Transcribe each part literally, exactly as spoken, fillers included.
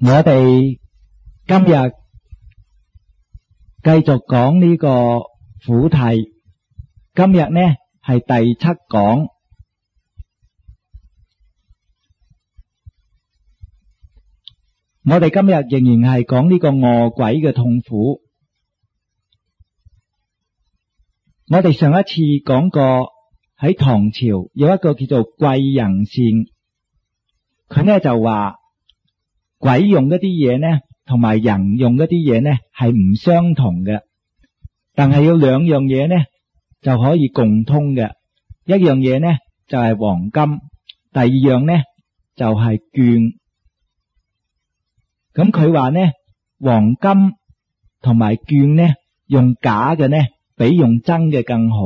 我哋今日繼續講呢個苦題，今日呢係第七講。我哋今日仍然係講呢個餓鬼嘅痛苦。我哋上一次講過喺唐朝有一個叫做貴人善，佢呢就話鬼用嗰啲嘢呢同埋人用嗰啲嘢呢係唔相同嘅，但係有兩樣嘢呢就可以共通嘅。一樣嘢呢就係黃金，第二樣呢就係絹。咁佢話呢黃金同埋絹呢用假嘅呢比用真嘅更好。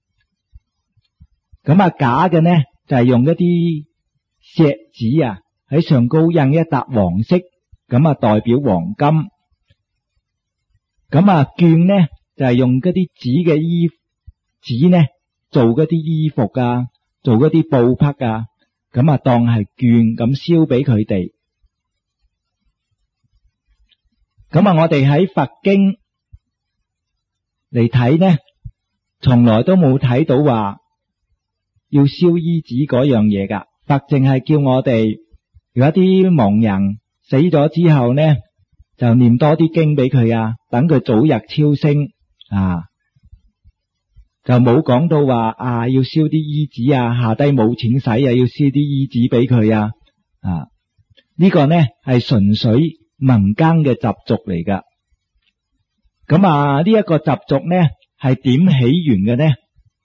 咁啊假嘅呢就係用一啲錫紙啊喺上高印一笪黃色，咁啊代表黃金。咁啊絹呢就係用嗰啲紙嘅衣紙呢做嗰啲衣服啊，做嗰啲布匹啊，咁啊當係絹咁燒俾佢哋。咁啊我哋喺佛經嚟睇呢，從來都冇睇到話要燒衣紙嗰樣嘢噶。佛淨係叫我哋，如果啲亡人死咗之後呢，就念多啲經俾佢啊，等佢早日超升啊，就冇講到話啊要燒啲衣紙啊，下低冇錢使啊，要燒啲衣紙俾佢啊。啊，呢個呢係純粹民間嘅習俗嚟噶。咁啊呢一個習俗呢係點起源嘅呢？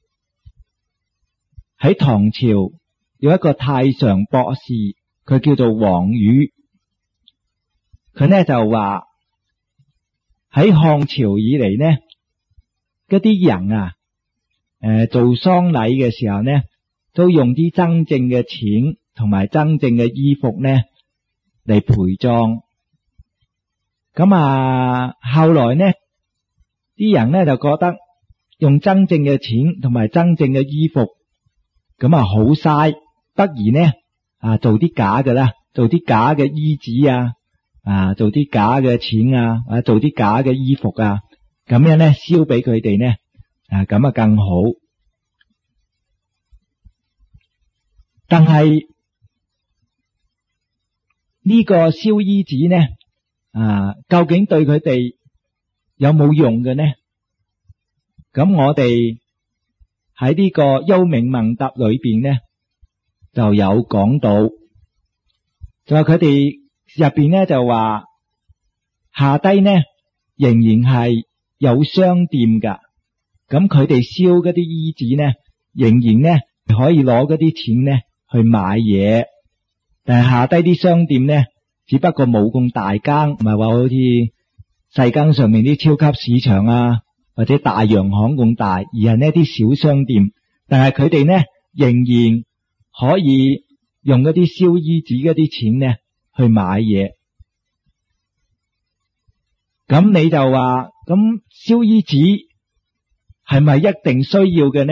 喺唐朝有一個太常博士，佢叫做王宇，佢呢就話喺漢朝以嚟呢，嗰啲人啊，誒、呃、做喪禮嘅時候呢，都用啲真正嘅錢同埋真正嘅衣服呢嚟陪葬。咁啊後來呢，啲人呢就覺得用真正嘅錢同埋真正嘅衣服咁啊好嘥，不如呢啊做啲假嘅啦，做啲假嘅衣紙啊，啊做啲假嘅錢啊，或者做啲假嘅衣服啊，咁樣呢燒俾佢哋呢，啊咁啊更好。但係呢個燒衣紙呢啊究竟對佢哋有冇用嘅呢？咁我哋喺呢個幽冥問答裏邊呢就有講到，就話佢哋入邊呢就話下低呢仍然係有商店噶，咁佢哋燒嗰啲衣紙呢仍然呢可以攞嗰啲錢呢去買嘢，但係下低啲商店呢只不過冇咁大間，唔係話好似世間上面啲超級市場啊或者大洋行咁大，而係呢啲小商店，但係佢哋呢仍然可以用嗰啲燒衣紙嗰啲錢呢去買嘢。咁你就話咁燒衣紙係咪一定需要嘅呢？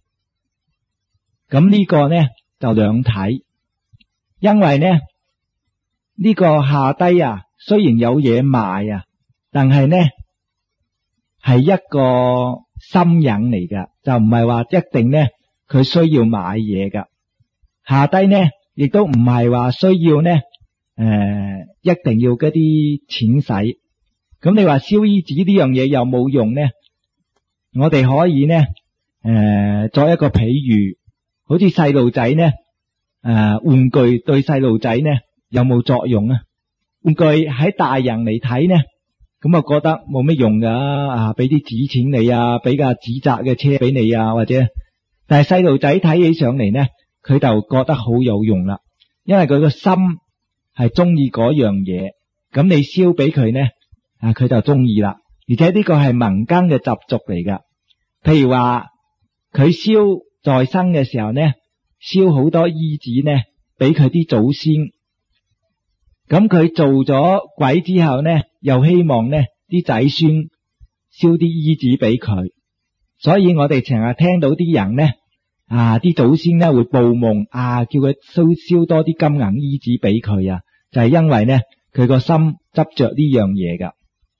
咁呢個呢就兩睇，因為呢呢個下低啊雖然有嘢賣啊，但係呢係一個心癮嚟噶，就唔係話一定呢佢需要買嘢噶。下低呢亦都唔係話需要呢誒、呃、一定要嗰啲錢使。咁你話燒衣紙呢樣嘢有冇用呢？我哋可以呢誒、呃、作一個譬喻，好似細路仔呢誒、呃、玩具對細路仔呢有冇作用啊？玩具喺大人嚟睇呢，咁啊覺得冇乜用噶，啊俾啲紙錢你啊，俾架紙紮嘅車俾你啊，或者，但係細路仔睇起上嚟呢，佢就覺得好有用啦，因為佢個心係中意嗰樣嘢，咁你燒俾佢呢，啊佢就中意啦，而且呢個係民間嘅習俗嚟噶。譬如話佢燒在生嘅時候呢，燒好多衣紙呢俾佢啲祖先。咁佢做咗鬼之後呢，又希望呢啲仔孫燒啲衣紙俾佢，所以我哋成日聽到啲人呢，啊啲祖先呢會報夢啊，叫佢燒燒多啲金銀衣紙俾佢啊，就係因為呢佢個心執着呢樣嘢噶。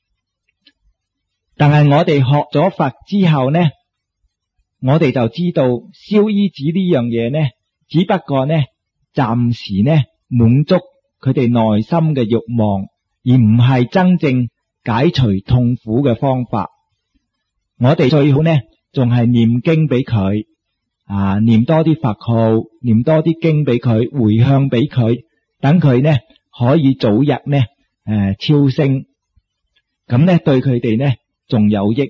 但係我哋學咗佛之後呢，我哋就知道燒衣紙呢樣嘢呢，只不過呢暫時呢滿足佢哋內心嘅慾望，而唔係真正解除痛苦嘅方法。我哋最好呢仲係念經俾佢啊，念多啲佛號，念多啲經俾佢，回向俾佢，等佢呢可以早日呢誒、呃、超升，咁呢對佢哋呢仲有益。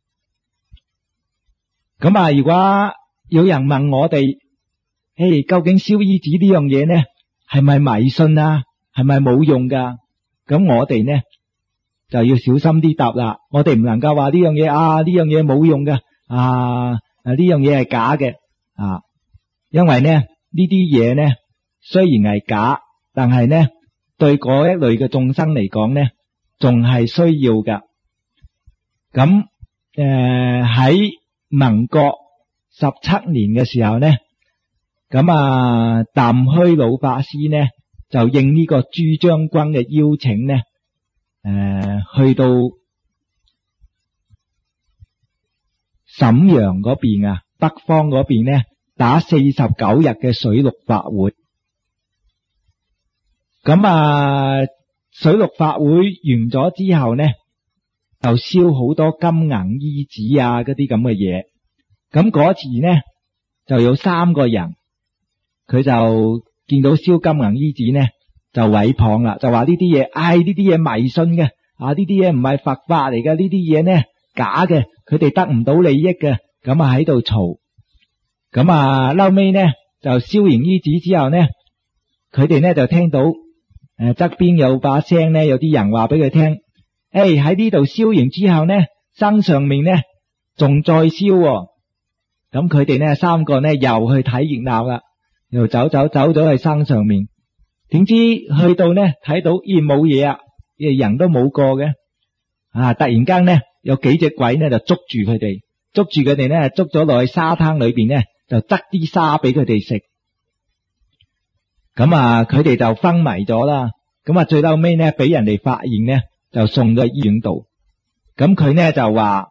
咁啊，如果有人問我哋，誒，究竟燒衣紙呢樣嘢呢係咪迷信啊？係咪冇用噶？咁我哋呢就要小心啲答啦。我哋唔能夠話呢樣嘢啊，呢樣嘢冇用噶啊，呢樣嘢係假嘅啊。因為呢呢啲嘢呢雖然係假，但係呢對嗰一類嘅眾生嚟講呢，仲係需要噶。咁誒喺民國十七年嘅時候呢，咁啊淡虛老法師呢就應呢個朱將軍嘅邀請呢，誒、呃、去到瀋陽嗰邊啊，北方嗰邊呢打四十九日嘅水陸法會。咁啊水陸法會完咗之後呢，就燒好多金銀衣紙啊，嗰啲咁嘅嘢。咁嗰次呢，就有三個人，佢就見到燒金銀衣紙呢，就毀謗啦，就話呢啲嘢，唉，呢啲嘢迷信嘅，啊呢啲嘢唔係佛法嚟嘅，呢啲嘢呢假嘅，佢哋得唔到利益嘅，咁啊喺度嘈。咁啊後尾呢，就燒完衣紙之後呢，佢哋呢就聽到誒側邊有把聲呢，有啲人話俾佢聽。誒，喺呢度燒完之後呢，山上面呢仲再燒喎。咁佢哋呢三個呢又去睇熱鬧啦，又走走走咗去山上面。點知去到呢睇到咦冇嘢啊，人都冇過嘅。啊，突然間呢有幾隻鬼呢就捉住佢哋，捉住佢哋呢捉咗落去沙灘裏邊呢，就執啲沙俾佢哋食。咁啊佢哋就昏迷咗啦。咁啊最後尾呢俾人哋發現呢，就送咗去醫院度。咁佢呢就話，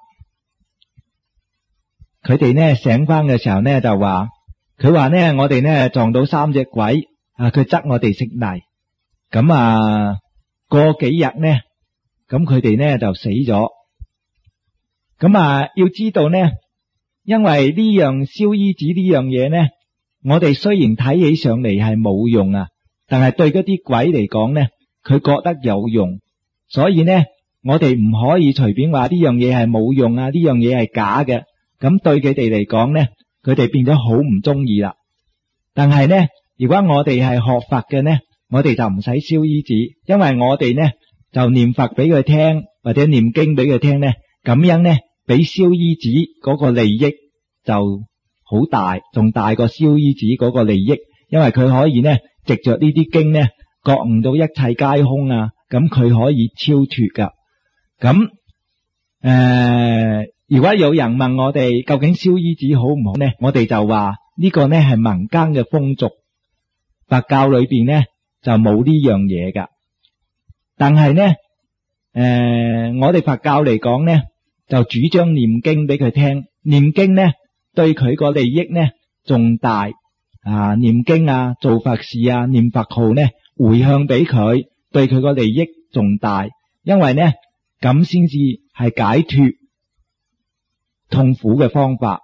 佢哋呢醒翻嘅時候呢就話，佢話呢我哋呢撞到三隻鬼啊，佢執我哋食泥。咁啊過幾日呢，咁佢哋呢就死咗。咁啊要知道呢，因為呢樣燒衣紙呢樣嘢呢，我哋雖然睇起上嚟係冇用啊，但係對嗰啲鬼嚟講呢，佢覺得有用。所以呢，我哋唔可以隨便話呢樣嘢係冇用啊，呢樣嘢係假嘅。咁對佢哋嚟講呢，佢哋變咗好唔中意啦。但係呢，如果我哋係學佛嘅呢，我哋就唔使燒衣紙，因為我哋呢就念佛俾佢聽，或者念經俾佢聽呢，咁樣呢比燒衣紙嗰個利益就好大，仲大過燒衣紙嗰個利益，因為佢可以呢藉着呢啲經呢覺悟到一切皆空啊。咁佢可以超脫噶。咁誒、呃，如果有人問我哋究竟燒衣紙好唔好呢？我哋就話呢個呢係民間嘅風俗，佛教裏邊呢就冇呢樣嘢噶。但係呢，誒、呃，我哋佛教嚟講呢，就主張念經俾佢聽。念經呢對佢個利益呢仲大啊！念經啊，做佛事啊，念佛號呢，回向俾佢。對佢個利益仲大，因為呢咁先至係解脫痛苦嘅方法。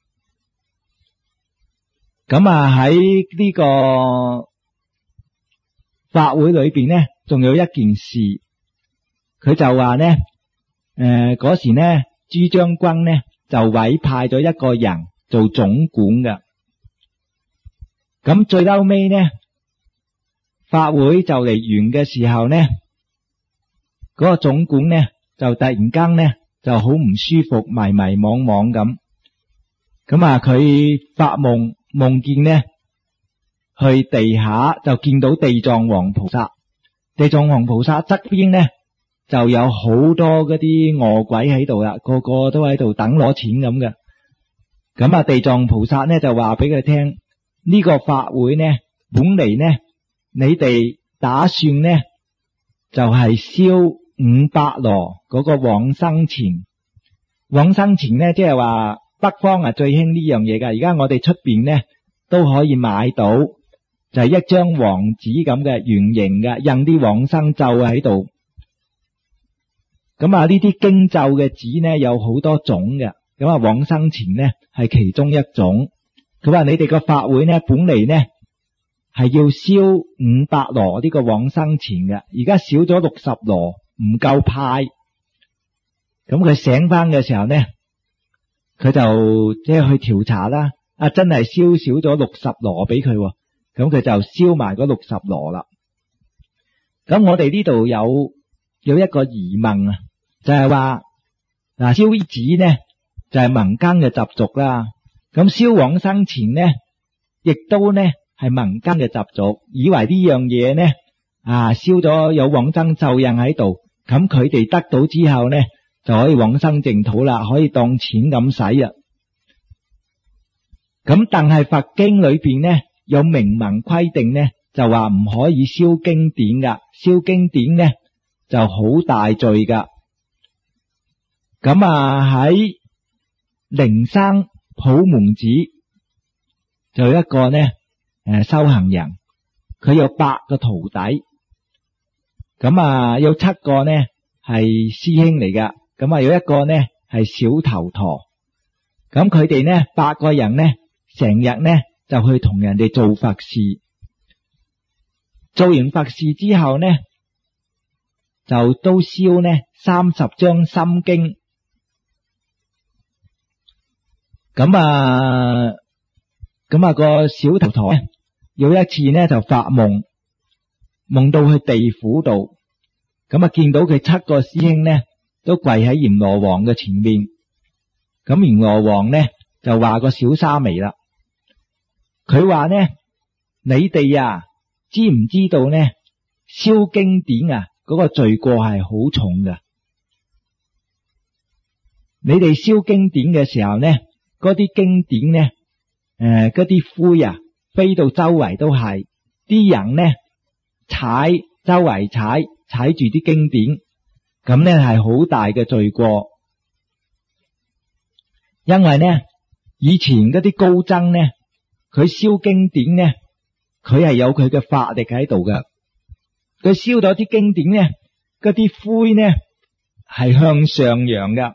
咁啊喺呢個法會裏邊呢，仲有一件事，佢就話呢，誒嗰時呢朱將軍呢就委派咗一個人做總管嘅。咁最後尾呢，法會就嚟完嘅時候呢，嗰個總管呢就突然間呢就好唔舒服，迷迷惘惘咁。咁啊佢發夢，夢見呢去地下就見到地藏王菩薩，地藏王菩薩側邊呢就有好多嗰啲餓鬼喺度啦，個個都喺度等攞錢咁嘅。咁啊地藏菩薩呢就話俾佢聽，呢個法會呢本嚟呢你哋打算呢就係燒五百羅嗰個往生錢。往生錢咧，即係話北方啊最興呢樣嘢噶。而家我哋出邊咧都可以買到，就係一張黃紙咁嘅圓形嘅，印啲往生咒喺度。咁啊，呢啲經咒嘅紙咧有好多種嘅，咁啊往生錢咧係其中一種。佢話你哋個法會咧本嚟咧係要燒五百羅呢個往生錢嘅，而家少咗六十羅，唔夠派。咁佢醒翻嘅時候咧，佢就即係去調查啦。啊，真係燒少咗六十羅俾佢，咁佢就燒埋嗰六十羅啦。咁我哋呢度有有一個疑問啊，就係話嗱，燒紙咧就係民間嘅習俗啦。咁燒往生錢咧，亦都咧係民間嘅習俗，以為呢樣嘢咧啊燒咗有往生咒印喺度，咁佢哋得到之後咧就可以往生淨土啦，可以當錢咁使啊。咁但係佛經裏邊咧有明文規定咧，就話唔可以燒經典噶，燒經典咧就好大罪噶。咁啊喺靈山普門寺就有一個咧誒修行人，佢有八個徒弟，咁啊有七個咧係師兄嚟噶，咁啊有一個咧係小頭陀。咁佢哋咧八個人咧成日咧就去同人哋做法事，做完法事之後咧就都燒呢三十張心經。咁啊咁啊個小頭陀咧有一次咧就發夢，夢到去地府度，咁啊見到佢七個師兄咧都跪喺閻羅王嘅前面。咁閻羅王咧就話個小沙彌啦，佢話咧你哋啊知唔知道咧燒經典啊嗰個罪過係好重噶？你哋燒經典嘅時候咧，嗰啲經典咧誒嗰啲灰啊飛到周圍都係，啲人咧踩周圍踩踩住啲經典，咁咧係好大嘅罪過。因為咧以前嗰啲高僧咧佢燒經典咧佢係有佢嘅法力喺度嘅，佢燒咗啲經典咧嗰啲灰咧係向上揚嘅。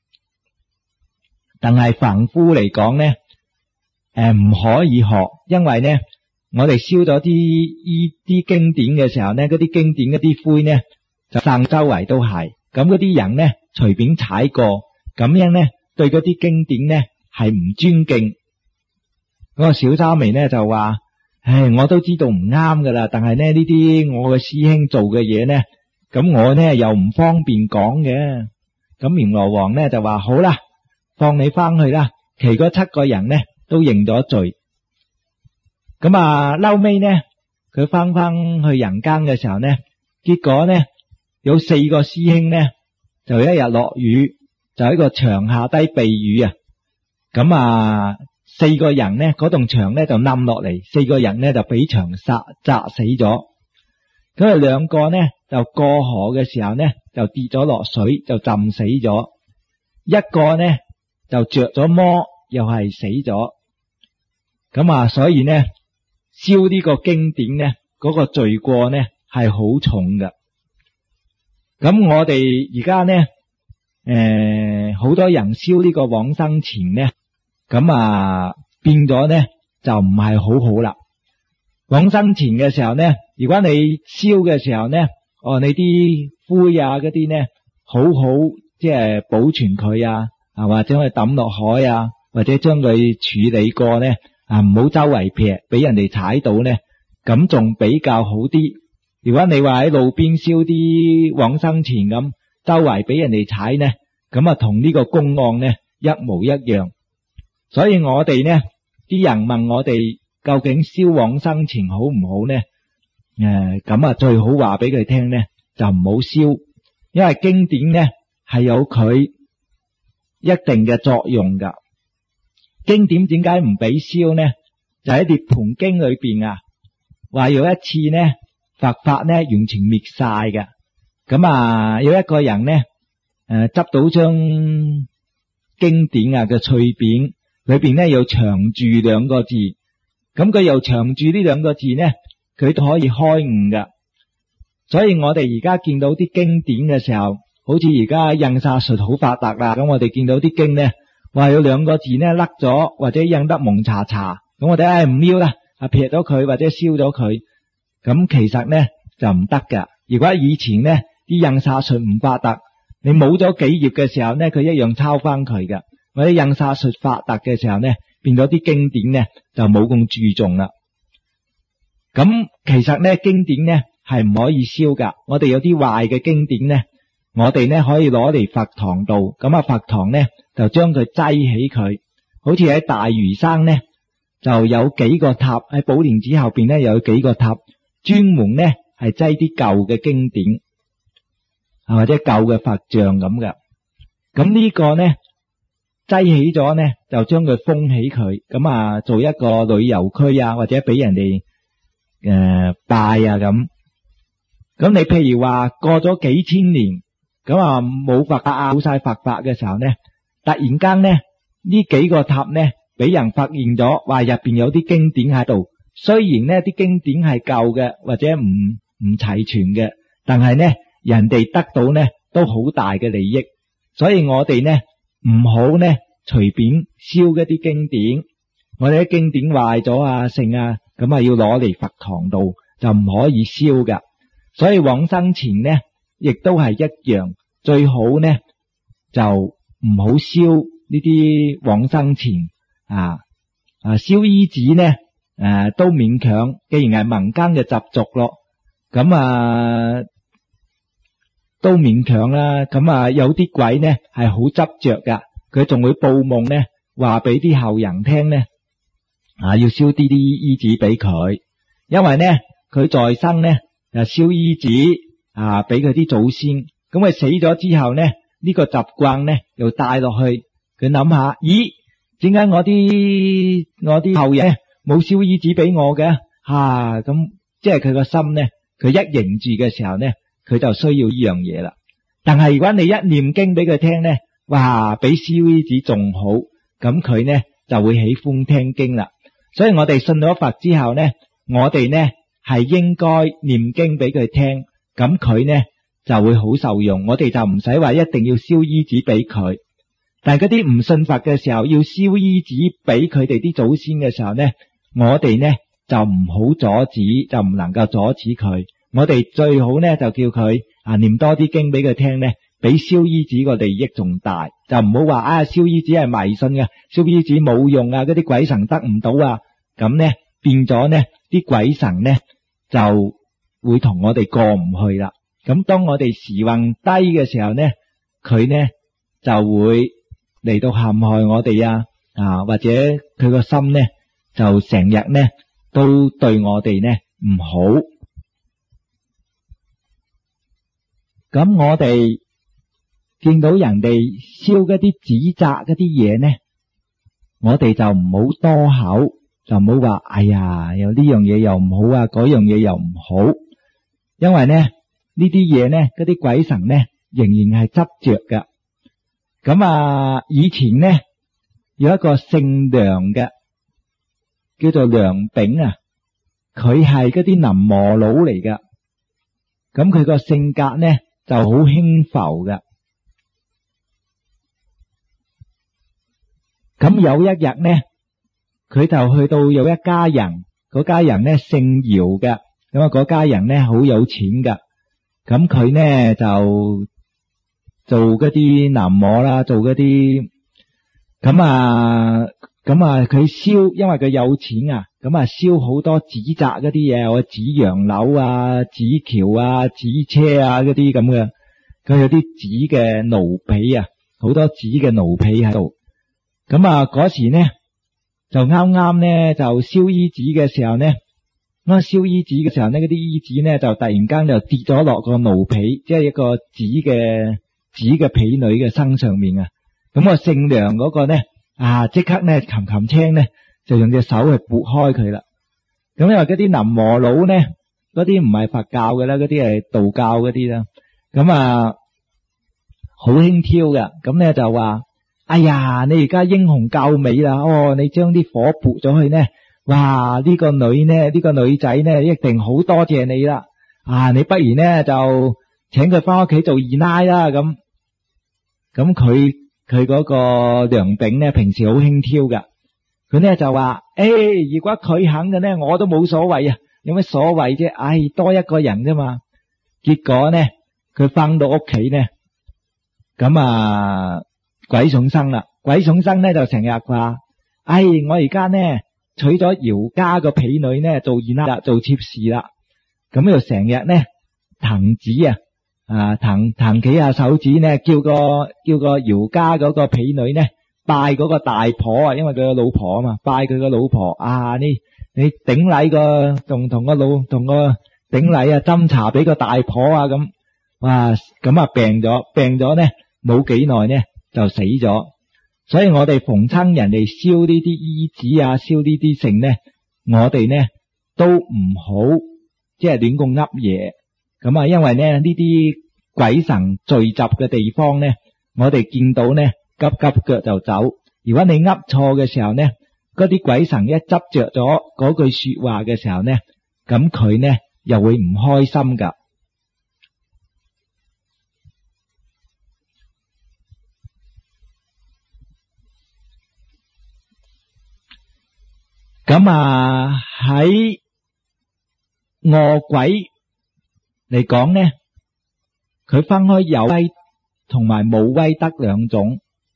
但係凡夫嚟講咧誒唔可以學，因為咧我哋燒咗啲依啲經典嘅時候咧，嗰啲經典嗰啲灰咧就散周圍都係，咁嗰啲人咧隨便踩過，咁樣咧對嗰啲經典咧係唔尊敬。嗰個小沙彌咧就話：唉，我都知道唔啱噶啦，但係咧呢啲我嘅師兄做嘅嘢咧，咁我咧又唔方便講嘅。咁閻羅王咧就話：好啦，放你翻去啦。其嗰七個人咧都認咗罪。咁啊，嬲尾咧佢翻翻去人間嘅時候咧，結果咧有四個師兄咧就一日落雨，就喺個牆下低避雨啊。咁啊四個人咧嗰棟牆咧就冧落嚟，四個人咧就俾牆殺砸死咗。咁啊兩個咧就過河嘅時候咧就跌咗落水，就浸死咗。一個咧就着咗魔，又係死咗。咁啊所以咧燒呢個經典咧嗰個罪過咧係好重㗎。咁我哋而家咧誒好多人燒呢個往生錢咧，咁啊變咗咧就唔係好好啦。往生錢嘅時候咧，如果你燒嘅時候咧，哦你啲灰啊嗰啲咧好好即係保存佢啊，啊或者可以抌落海啊，或者將佢處理過咧啊，唔好周圍劈俾人哋踩到咧，咁仲比較好啲。如果你話喺路邊燒啲往生錢咁，周圍俾人哋踩咧，咁啊同呢個公案咧一模一樣。所以我哋呢啲人問我哋究竟燒往生錢好唔好呢？誒，咁啊最好話俾佢聽呢，就唔好燒，因為經典呢係有佢一定嘅作用噶。經典點解唔俾燒呢？就喺《涅槃經》裏邊啊，話有一次呢佛法呢完全滅晒嘅， 咁啊，有一個人咧，誒執到張經典啊嘅脆片，裏邊咧有長住兩個字，咁佢又長住呢兩個字咧，佢都可以開悟噶。所以我哋而家見到啲經典嘅時候，好似而家印刷術好發達啦，咁我哋見到啲經咧，話有兩個字咧甩咗，或者印得蒙查查，咁我哋唉唔要啦，啊撇咗佢或者燒咗佢，咁其實咧就唔得噶。如果以前咧啲印刷術唔發達，你冇咗幾頁嘅時候咧，佢一樣抄翻佢噶。或者印刷術發達嘅時候咧，變咗啲經典咧就冇咁注重啦。咁其實咧經典咧係唔可以燒噶。我哋有啲壞嘅經典咧，我哋咧可以攞嚟佛堂度，咁啊佛堂咧就將佢擠起佢，好似喺大嶼山咧就有幾個塔，喺寶蓮寺後邊咧有幾個塔，專門咧係擠啲舊嘅經典，或者舊嘅佛像咁嘅。咁呢個咧擠起咗咧，就將佢封起佢，咁啊做一個旅遊區啊，或者俾人哋誒、呃、拜啊咁。咁你譬如話過咗幾千年，咁啊冇佛法冇晒佛法嘅時候咧，突然間咧呢幾個塔咧俾人發現咗，話入邊有啲經典喺度。雖然呢啲經典係舊嘅或者唔唔齊全嘅，但係咧人哋得到咧都好大嘅利益。所以我哋咧唔好咧隨便燒一啲經典，我哋啲經典壞咗啊剩啊，咁啊要攞嚟佛堂度，就唔可以燒噶。所以往生前咧亦都係一樣，最好咧就唔好燒呢啲往生前啊啊燒衣紙咧誒都勉強，既然係民間嘅習俗咯，咁啊都勉強啦。咁啊有啲鬼咧係好執着噶，佢仲會報夢咧話俾啲後人聽咧啊要燒啲啲衣紙俾佢，因為咧佢在生咧就燒衣紙啊俾佢啲祖先，咁佢死咗之後咧呢個習慣咧又帶落去。佢諗下，咦點解我啲我啲後人冇燒衣紙俾我嘅吓？咁即係佢個心咧，佢一凝住嘅時候咧，佢就需要呢樣嘢啦。但係如果你一念經俾佢聽咧，哇比燒衣紙仲好，咁佢咧就會喜歡聽經啦。所以我哋信咗佛之後咧，我哋咧係應該念經俾佢聽，咁佢咧就會好受用。我哋就唔使話一定要燒衣紙俾佢。但係嗰啲唔信佛嘅時候，要燒衣紙俾佢哋啲祖先嘅時候咧，我哋咧就唔好阻止，就唔能夠阻止佢。我哋最好咧就叫佢啊念多啲經俾佢聽咧，比燒衣紙個利益仲大。就唔好話啊燒衣紙係迷信嘅，燒衣紙冇用啊，嗰啲鬼神得唔到啊，咁咧變咗咧啲鬼神咧就會同我哋過唔去啦。咁當我哋時運低嘅時候咧，佢咧就會嚟到陷害我哋啊，啊或者佢個心咧就成日咧都對我哋咧唔好。咁我哋見到人哋燒一啲指責一啲嘢咧，我哋就唔好多口，就唔好話哎呀有呢樣嘢又唔好啊，嗰樣嘢又唔好，因為咧呢啲嘢咧嗰啲鬼神咧仍然係執着噶。咁啊，以前咧有一個姓梁嘅，叫做梁炳啊，佢係嗰啲南無佬嚟噶。咁佢個性格咧就好輕浮噶。咁有一日咧，佢就去到有一家人，嗰家人咧姓姚嘅，咁啊嗰家人咧好有錢噶。咁佢咧就做嗰啲南無啦，做嗰啲咁啊，咁啊佢燒，因為佢有錢啊，咁啊燒好多紙紮嗰啲嘢，有紙洋樓啊、紙橋啊、紙車啊嗰啲咁嘅，佢有啲紙嘅奴婢啊，好多紙嘅奴婢喺度。咁啊嗰時呢就啱啱呢就燒衣紙嘅時候呢，咁啊燒衣紙嘅時候呢，嗰啲衣紙呢就突然間就跌咗落個奴婢，即係一個紙嘅紙嘅婢女嘅身上面啊。咁啊姓梁嗰個呢啊即刻呢擒擒青呢就用隻手去撥開佢啦。咁因為嗰啲南無佬呢，嗰啲唔係佛教嘅啦，嗰啲係道教嗰啲啦， 咁啊好輕佻嘅，咁咧就話：哎呀，你而家英雄救美啦！哦，你將啲火撥咗去呢，哇！呢個女呢，呢個女仔呢，一定好多謝你啦！啊，你不如呢就請佢翻屋企做二奶啦。咁咁佢佢嗰個梁炳呢，平時好輕佻噶，佢呢就話：誒，如果佢肯嘅呢，我都冇所謂啊，有乜所謂啫？唉，多一個人啫嘛。結果呢，佢翻到屋企呢，咁啊鬼重生啦！鬼重生呢就成日話：唉，我而家呢娶咗姚家個婢女呢做二奶啦，做妾侍啦。咁就成日呢彈指啊，啊彈彈幾下手指呢，叫個叫個姚家嗰個婢女呢拜嗰個大婆啊，因為佢個老婆啊嘛，拜佢個老婆啊，你你頂禮個同同個老同個頂禮啊，斟茶俾個大婆啊，咁哇咁啊病咗病咗呢冇幾耐呢就死咗。所以我哋逢親人哋燒呢啲衣紙啊，燒呢啲剩呢，我哋呢都唔好即係亂咁噏嘢。咁啊，因為呢呢啲鬼神聚集嘅地方呢，我哋見到呢急急腳就走。如果你噏錯嘅時候呢，嗰啲鬼神一執着咗嗰句說話嘅時候呢，咁佢呢又會唔開心噶。咁啊喺餓鬼嚟講呢，佢分開有威同埋冇威德兩種。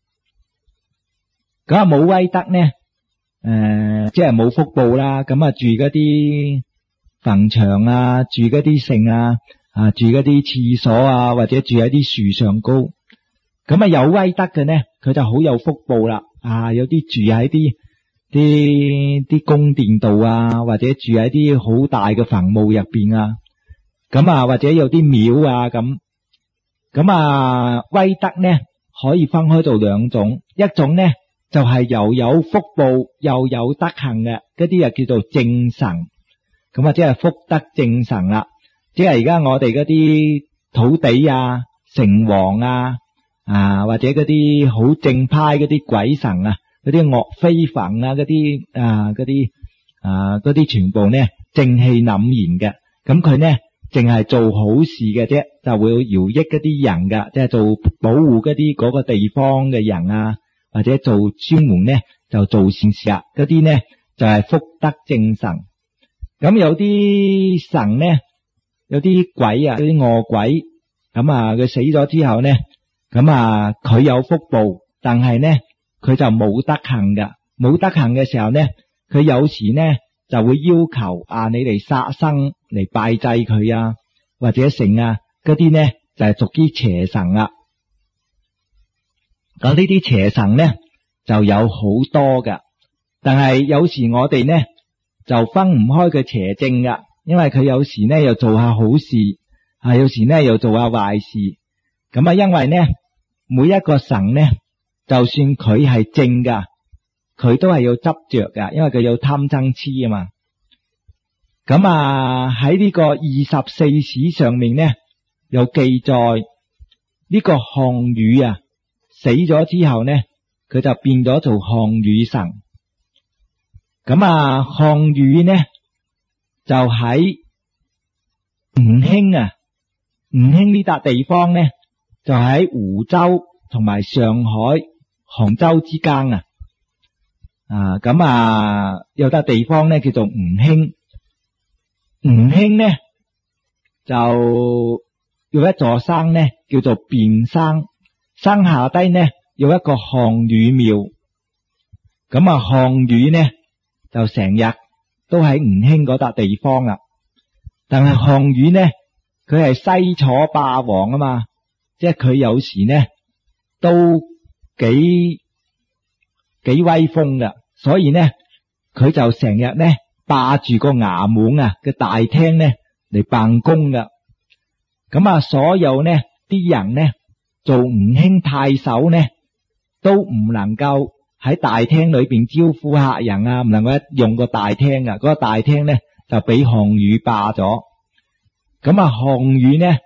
咁啊冇威德呢，誒、呃，即係冇福報啦。咁啊住嗰啲墳場啊，住嗰啲城啊，啊住嗰啲廁所啊，或者住喺啲樹上高。咁啊有威德嘅呢，佢就好有福報啦。啊，有啲住喺啲啲啲宮殿度啊，或者住喺啲好大嘅墳墓入邊啊。咁啊或者有啲廟啊咁。咁啊威德呢可以分開做兩種，一種呢就係又有福報又有德行嘅，嗰啲就叫做正神。咁啊即係福德正神啦，即係而家我哋嗰啲土地啊、城隍啊啊或者嗰啲好正派嗰啲鬼神啊，嗰啲岳飛墳啊，嗰啲啊嗰啲啊嗰啲全部呢正氣凜然嘅，咁佢呢淨係做好事嘅啫，就會饒益嗰啲人噶，即係做保護嗰啲嗰個地方嘅人啊，或者做專門呢就做善事啊，嗰啲呢就係福德正神。咁有啲神呢，有啲鬼啊，有啲餓鬼，咁啊佢死咗之後呢，咁啊佢有福報，但係呢佢就冇德行噶，冇德行嘅時候呢，佢有時呢就會要求啊你嚟殺生嚟拜祭佢啊，或者成啊，嗰啲呢就係屬於邪神啦。咁呢啲邪神呢就有好多噶，但係有時我哋呢就分唔開佢邪正噶，因為佢有時呢又做下好事，啊有時呢又做下壞事。咁啊，因為呢每一個神呢，就算佢係正噶，佢都係要執着噶，因為佢有貪嗔癡啊嘛。咁啊喺呢個二十四史上面呢，有記載呢個項羽啊死咗之後呢，佢就變咗做項羽神。咁啊項羽呢就喺吳興啊，吳興呢笪地方呢就喺湖州同埋上海、杭州之間啊。啊咁啊有笪地方呢叫做吳興。吳興呢就有一座山呢叫做卞山，山下低呢有一個項羽廟。咁啊項羽呢就成日都喺吳興嗰笪地方啦。但係項羽呢佢係西楚霸王啊嘛，即係佢有時呢都幾幾威風噶，所以呢佢就成日呢霸住個衙門啊嘅大廳呢嚟辦公噶。咁啊所有呢啲人呢做吳興太守呢都唔能夠喺大廳裏邊招呼客人啊，唔能夠用個大廳啊，嗰個大廳呢就俾項羽霸咗。咁啊項羽呢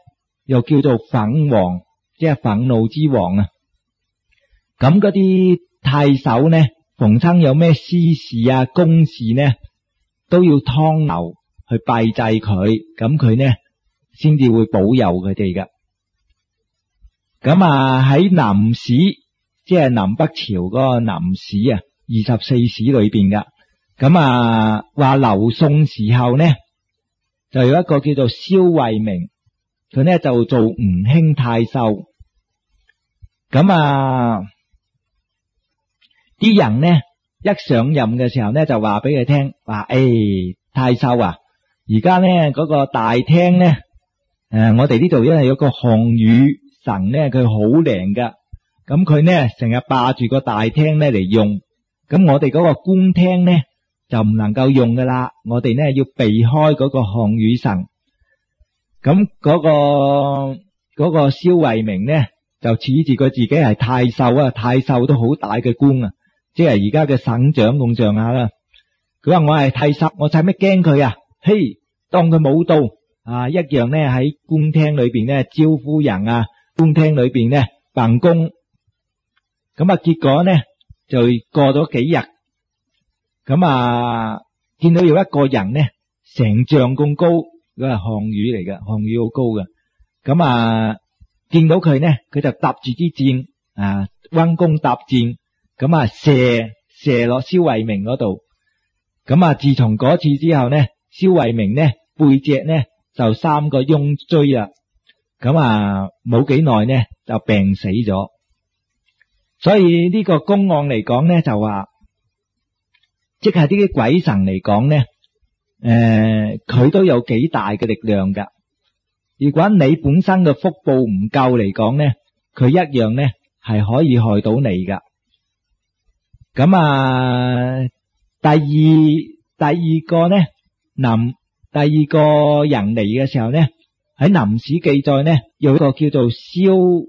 又叫做憤王，即係憤怒之王啊。咁嗰啲太守呢，逢親有咩私事啊、公事呢，都要湯牛去拜祭佢，咁佢呢先至會保佑佢哋噶。咁啊喺南史，即係南北朝嗰個南史啊，二十四史裏邊噶。咁啊話劉宋時候呢，就有一個叫做蕭慧明，佢呢就做吳興太守。咁啊啲人呢一上任嘅時候呢，就話俾佢聽，話誒太守啊，而家呢嗰個大廳呢，誒我哋呢度因為有個項羽神呢，佢好靈噶，咁佢呢成日霸住個大廳呢嚟用，咁我哋嗰個官廳呢就唔能夠用噶啦，我哋呢要避開嗰個項羽神。咁嗰個嗰個蕭慧明呢就恃住佢自己係太守啊，太守都好大嘅官啊，即係而家嘅省長咁上下啦。佢話我係太守，我使乜驚佢啊？嘿，當佢冇到啊，一樣呢喺官廳裏邊呢招呼人啊，官廳裏邊呢辦公。咁啊結果呢就過咗幾日，咁啊見到有一個人呢成丈咁高，佢係項羽嚟嘅，項羽好高嘅。咁啊見到佢呢，佢就搭住支箭啊，彎弓搭箭，咁啊射射落蕭慧明嗰度。咁啊自從嗰次之後呢，蕭慧明呢背脊呢就三個癰疽啦。咁啊冇幾耐呢就病死咗。所以呢個公案嚟講呢，就話即係呢啲鬼神嚟講呢，誒佢都有幾大嘅力量噶。如果你本身嘅福報唔夠嚟講呢，佢一樣呢係可以害到你噶。咁啊第二第二個呢，南第二個人嚟嘅時候呢，喺南史記載呢，有一個叫做蕭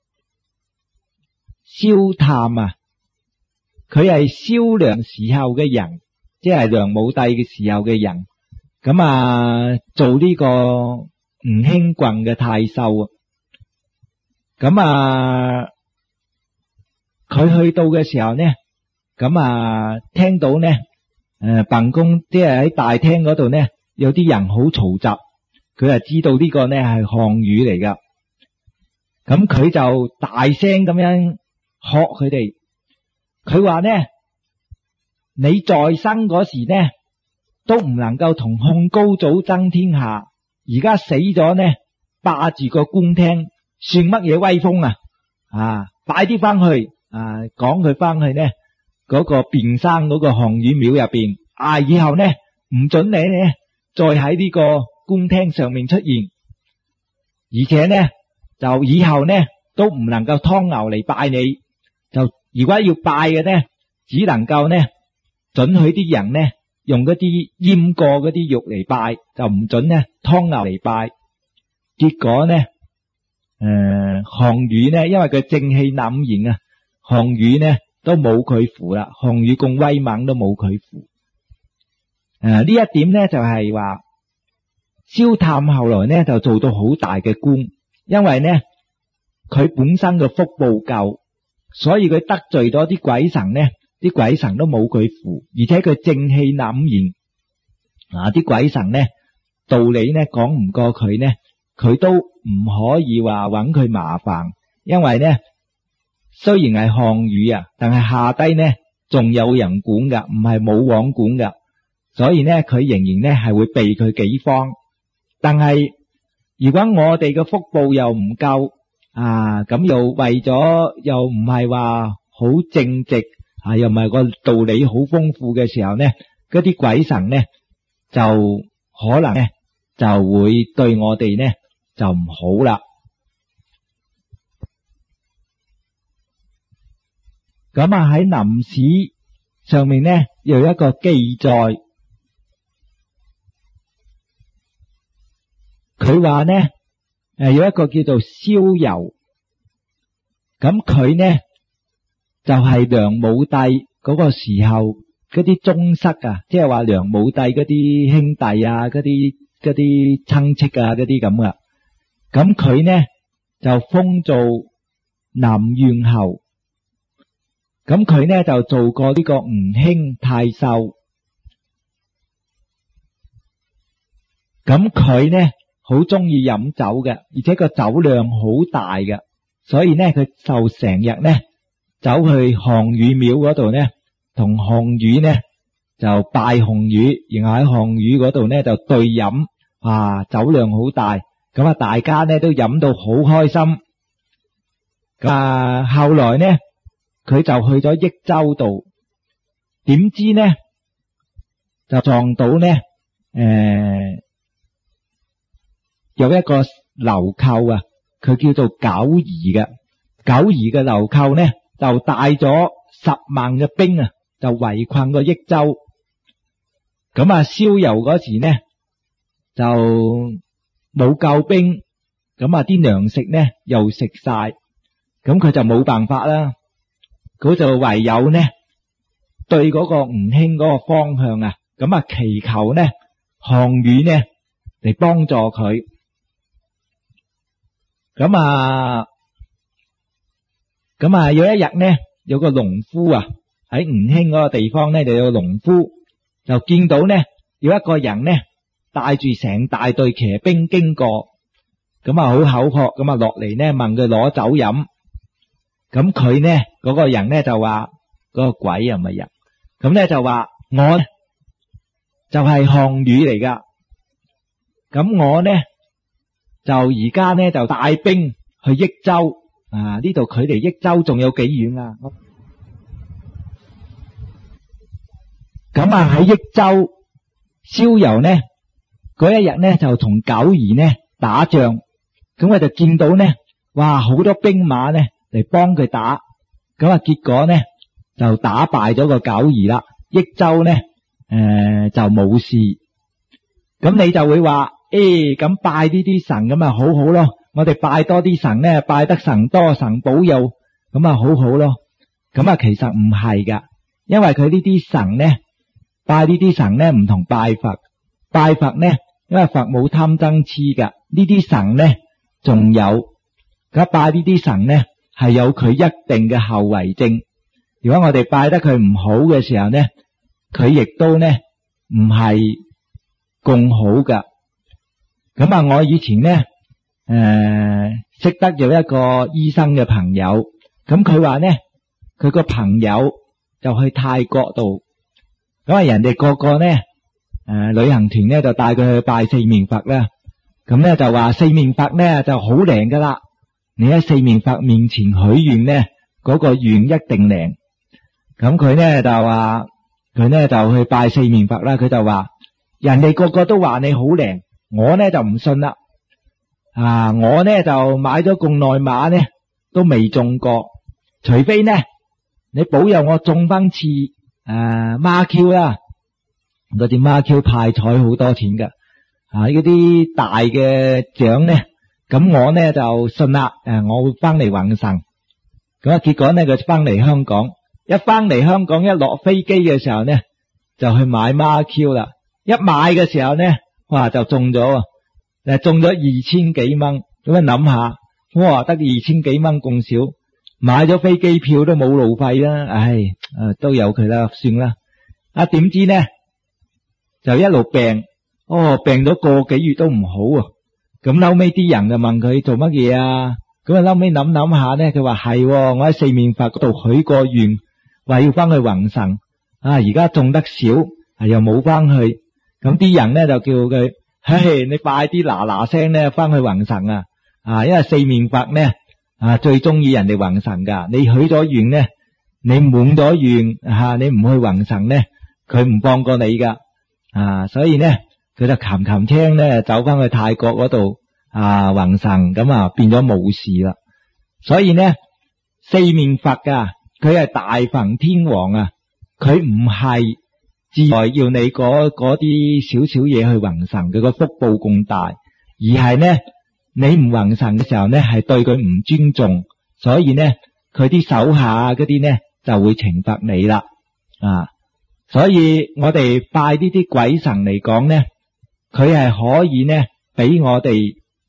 蕭探啊，佢係蕭梁時候嘅人，即係梁武帝嘅時候嘅人。咁啊做呢個吳興郡嘅太守啊。咁啊佢去到嘅時候呢，咁啊聽到呢誒辦公，即係喺大廳嗰度呢有啲人好嘈雜，佢係知道呢個呢係項羽嚟噶。咁佢就大聲咁樣喝佢哋，佢話呢你在生嗰時呢都唔能夠同漢高祖爭天下，而家死咗呢霸住個官廳，算乜嘢威風啊？啊，快啲翻去啊，講佢翻去呢嗰個卞山嗰個項羽廟入邊啊，以後呢唔准你呢再喺呢個官廳上面出現，而且呢就以後呢都唔能夠湯牛嚟拜你，就如果要拜嘅呢，只能夠呢准許啲人呢用嗰啲閹過嗰啲肉嚟拜，就唔准呢湯牛嚟拜。結果呢誒項羽呢，因為佢正氣凜然啊，項羽呢都冇佢符啦，項羽咁威猛都冇佢符。誒呢一點呢就係話蕭探後來呢就做到好大嘅官，因為呢佢本身嘅福報夠，所以佢得罪咗啲鬼神呢，啲鬼神都冇佢符，而且佢正氣凜然啊，啲鬼神呢道理呢講唔過佢呢，佢都唔可以話搵佢麻煩，因為呢雖然係項羽啊，但係下低呢仲有人管噶，唔係武王管噶，所以呢佢仍然呢係會避佢幾方。但係如果我哋嘅福報又唔夠啊，咁又為咗又唔係話好正直啊，又唔係個道理好豐富嘅時候呢，嗰啲鬼神呢就可能呢就會對我哋呢就唔好啦。咁啊喺南史上面呢有一個記載，佢話呢誒有一個叫做蕭柔，咁佢呢就係梁武帝嗰個時候嗰啲宗室啊，即係話梁武帝嗰啲兄弟啊，嗰啲嗰啲親戚啊，嗰啲咁噶。 咁佢呢就封做南縣侯，咁佢呢就做過呢個吳興太守，咁佢呢好中意飲酒嘅，而且個酒量好大嘅，所以呢佢就成日呢走去項羽廟嗰度呢，同項羽呢就拜項羽，然後喺項羽嗰度呢就對飲，啊酒量好大，咁啊大家呢都飲到好開心。咁啊後來呢佢就去咗益州度，點知呢就撞到呢誒、呃、有一個流寇啊，佢叫做九兒嘅，九兒嘅流寇呢就帶咗十萬嘅兵啊，就圍困個益州。咁啊燒油嗰時呢就冇夠兵，咁啊啲糧食呢又食晒，咁佢就冇辦法啦，佢就唯有呢對嗰個吳興嗰個方向啊，咁啊祈求呢項羽呢嚟幫助佢。咁啊咁啊有一日呢有個農夫啊喺吳興嗰個地方呢就有個農夫就見到呢有一個人呢帶住成大隊騎兵經過，咁啊好口渴，咁啊落嚟呢問佢攞酒飲。咁佢呢嗰個人呢就話嗰個鬼啊唔係人，咁呢就話我就係項羽嚟噶，咁我呢就而家呢就帶兵去益州啊，呢度距離益州仲有幾遠啊？咁啊喺益州燒油呢嗰一日呢就同九兒呢打仗，咁我就見到呢哇好多兵馬呢嚟幫佢打，咁啊結果呢就打敗咗個九兒啦，益州呢誒、呃、就冇事。咁你就會話誒咁拜呢啲神咁啊好好咯，我哋拜多啲神呢，拜得神多神保佑，咁啊好好咯。咁啊其實唔係噶，因為佢呢啲神呢拜呢啲神呢唔同拜佛，拜佛呢因為佛冇貪嗔癡噶，呢啲神呢仲有，咁拜呢啲神呢係有佢一定嘅後遺症，如果我哋拜得佢唔好嘅時候呢，佢亦都呢唔係咁好噶。咁啊我以前呢誒、呃、識得有一個醫生嘅朋友，咁佢話呢佢個朋友就去泰國度，咁啊人哋個個呢誒、呃、旅行團呢就帶佢去拜四面佛啦，咁呢就話四面佛呢就好靈噶啦，你喺四面佛面前許願呢嗰個願一定靈。咁佢呢就話佢呢就去拜四面佛啦，佢就話人哋個個都話你好靈，我呢就唔信啦，啊我呢就買咗咁耐馬呢都未中過，除非呢你保佑我中翻次誒孖 Q 啦，嗰啲孖 Q 派彩好多錢噶，啊嗰啲大嘅獎呢，咁我呢就信啦，誒我會翻嚟還神。咁啊結果呢佢翻嚟香港，一翻嚟香港一落飛機嘅時候呢就去買孖 Q 啦，一買嘅時候呢哇就中咗，誒中咗二千幾蚊，咁啊諗下，哇得二千幾蚊咁少，買咗飛機票都冇路費啦，唉誒都有佢啦，算啦。啊點知呢就一路病，哦病咗個幾月都唔好啊，咁後尾啲人就問佢做乜嘢啊，咁啊後尾諗諗下呢，佢話係我喺四面佛嗰度許過願，話要翻去還神，啊而家中得少，又冇翻去，咁啲人呢就叫佢，嘿你快啲嗱嗱聲呢翻去還神啊，啊因為四面佛呢啊最中意人哋還神噶，你許咗願呢，你滿咗願吓，你唔去還神呢，佢唔放過你噶，啊所以呢佢就擒擒青呢走翻去泰國嗰度啊還神，咁啊變咗冇事啦。所以呢四面佛噶，佢係大梵天王啊，佢唔係自來要你嗰嗰啲少少嘢去還神，佢個福報咁大，而係呢你唔還神嘅時候呢係對佢唔尊重，所以呢佢啲手下嗰啲呢就會懲罰你啦啊！所以我哋拜呢啲鬼神嚟講呢，佢係可以呢俾我哋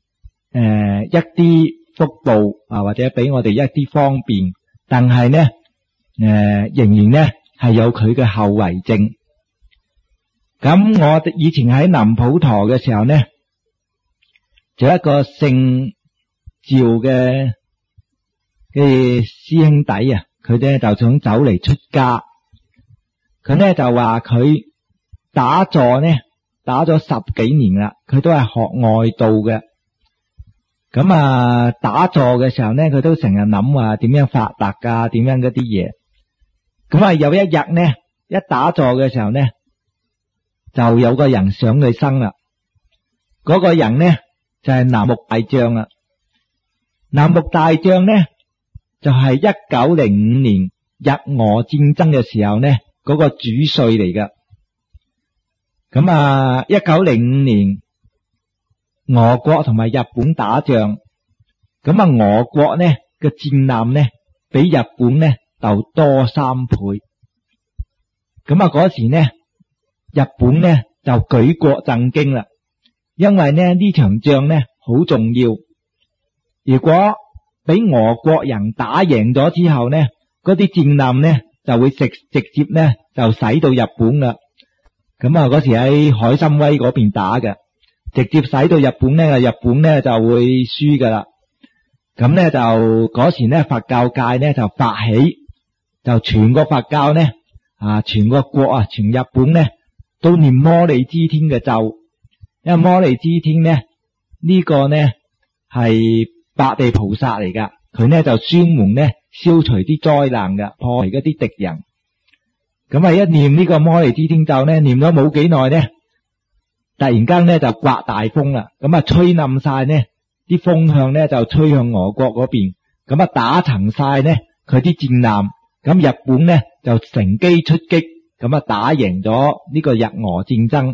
誒一啲福報啊，或者俾我哋一啲方便，但係咧誒仍然咧係有佢嘅後遺症。咁我哋以前喺南普陀嘅時候咧，就一個姓趙嘅嘅師兄弟啊，佢咧就想走嚟出家。佢咧就話佢打坐咧打咗十幾年啦，佢都係學外道嘅。咁啊打坐嘅時候咧，佢都成日諗話點樣發達噶，點樣嗰啲嘢。咁啊有一日咧，一打坐嘅時候咧，就有個人上佢身啦。嗰個人咧就係南木大將啦。南木大將咧就係一九零五年日俄戰爭嘅時候咧嗰個主帥嚟噶。咁啊一九零五年俄國同埋日本打仗，咁啊俄國呢嘅戰艦呢比日本呢就多三倍。咁啊嗰時呢日本呢就舉國震驚啦，因為呢呢場仗呢好重要。如果俾俄國人打贏咗之後呢，嗰啲戰艦呢就會直直接呢就駛到日本啦。咁啊嗰時喺海參崴嗰邊打嘅，直接駛到日本呢，日本呢就會輸噶啦。咁呢就嗰時呢佛教界呢就發起，就全個佛教呢啊全個國啊全日本呢都念摩利支天嘅咒。因為摩利支天呢呢個呢係八地菩薩嚟噶，佢呢就專門呢消除啲災難噶，破壞嗰啲敵人。咁啊一念呢個摩利支天咒呢，念咗冇幾耐呢，突然間呢就刮大風啦，咁啊吹冧晒呢啲風向呢就吹向俄國嗰邊，咁啊打沉晒呢佢啲戰艦，咁日本呢就乘機出擊，咁啊打贏咗呢個日俄戰爭。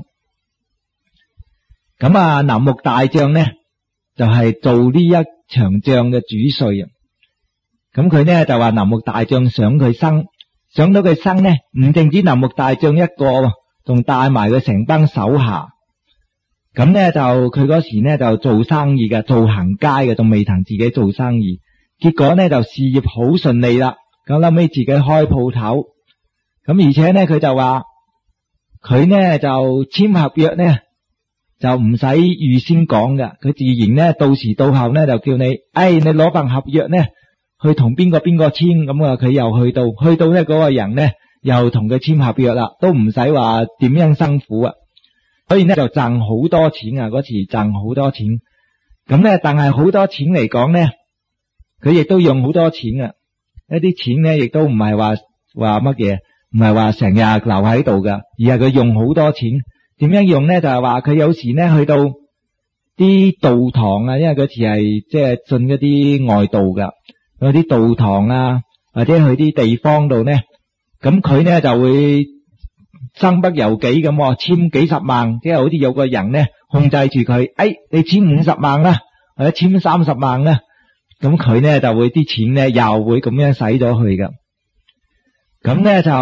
咁啊南木大將呢就係、是、做呢一場仗嘅主帥啊。咁佢呢就話南木大將上佢身，上到佢身呢唔淨止南木大將一個，仲帶埋佢成班手下。咁呢就佢嗰時呢就做生意嘅，做行街嘅，仲未曾自己做生意。結果呢就事業好順利啦，咁後尾自己開鋪頭。咁而且呢佢就話佢呢就簽合約呢就唔使預先講嘅，佢自然呢到時到後呢就叫你，哎你攞份合約呢去同邊個邊個簽，咁啊佢又去到去到呢嗰個人呢又同佢簽合約啦，都唔使話點樣辛苦啊。所以呢就賺好多錢啊，嗰時賺好多錢。咁呢但係好多錢嚟講呢，佢亦都用好多錢啊。一啲錢呢亦都唔係話話乜嘢，唔係話成日留喺度噶，而係佢用好多錢。點樣用呢？就係話佢有時呢去到啲道堂啊，因為嗰時係即係信嗰啲外道噶，有啲道堂啊或者去啲地方度呢，咁佢呢就會身不由己咁簽幾十萬，即係好似有個人呢控制住佢，哎你簽五十萬啦，或者簽三十萬啦，咁佢呢就會啲錢呢又會咁樣使咗去噶。咁呢就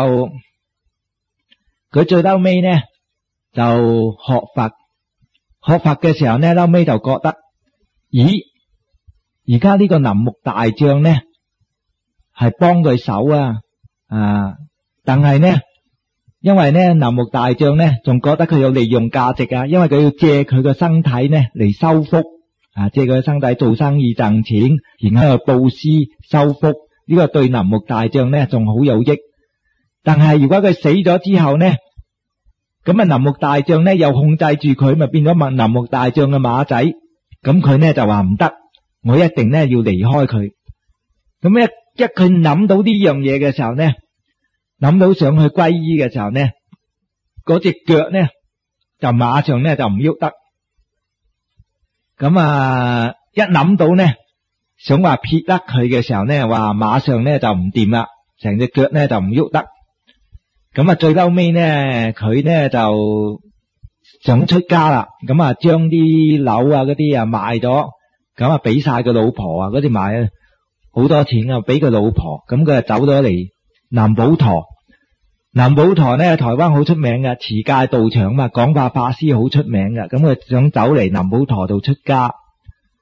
佢最嬲尾呢就學佛，學佛嘅時候呢，嬲尾就覺得，咦，而家呢個南木大將呢係幫佢手啊，啊，但係呢，因為呢南木大將呢仲覺得佢有利用價值啊，因為佢要借佢個身體呢嚟修福啊，借佢個身體做生意賺錢，然後布施修福，呢個對南木大將呢仲好有益。但係如果佢死咗之後呢，咁啊南木大將呢又控制住佢，咪變咗南木大將嘅馬仔。咁佢呢就話唔得，我一定呢要離開佢。咁一一佢諗到呢樣嘢嘅時候呢，諗到上去皈依嘅時候呢，嗰隻腳呢就馬上呢就唔喐得。咁啊一諗到呢想話撇得佢嘅時候呢，話馬上呢就唔掂啦，成隻腳呢就唔喐得。咁啊最嬲尾呢佢呢就想出家啦，咁啊將啲樓啊嗰啲啊賣咗，咁啊俾晒個老婆啊，嗰啲賣好多錢啊俾個老婆，咁佢就走咗嚟南普陀。南普陀呢台灣好出名嘅持戒道場嘛，廣化法師好出名嘅，咁佢想走嚟南普陀度出家。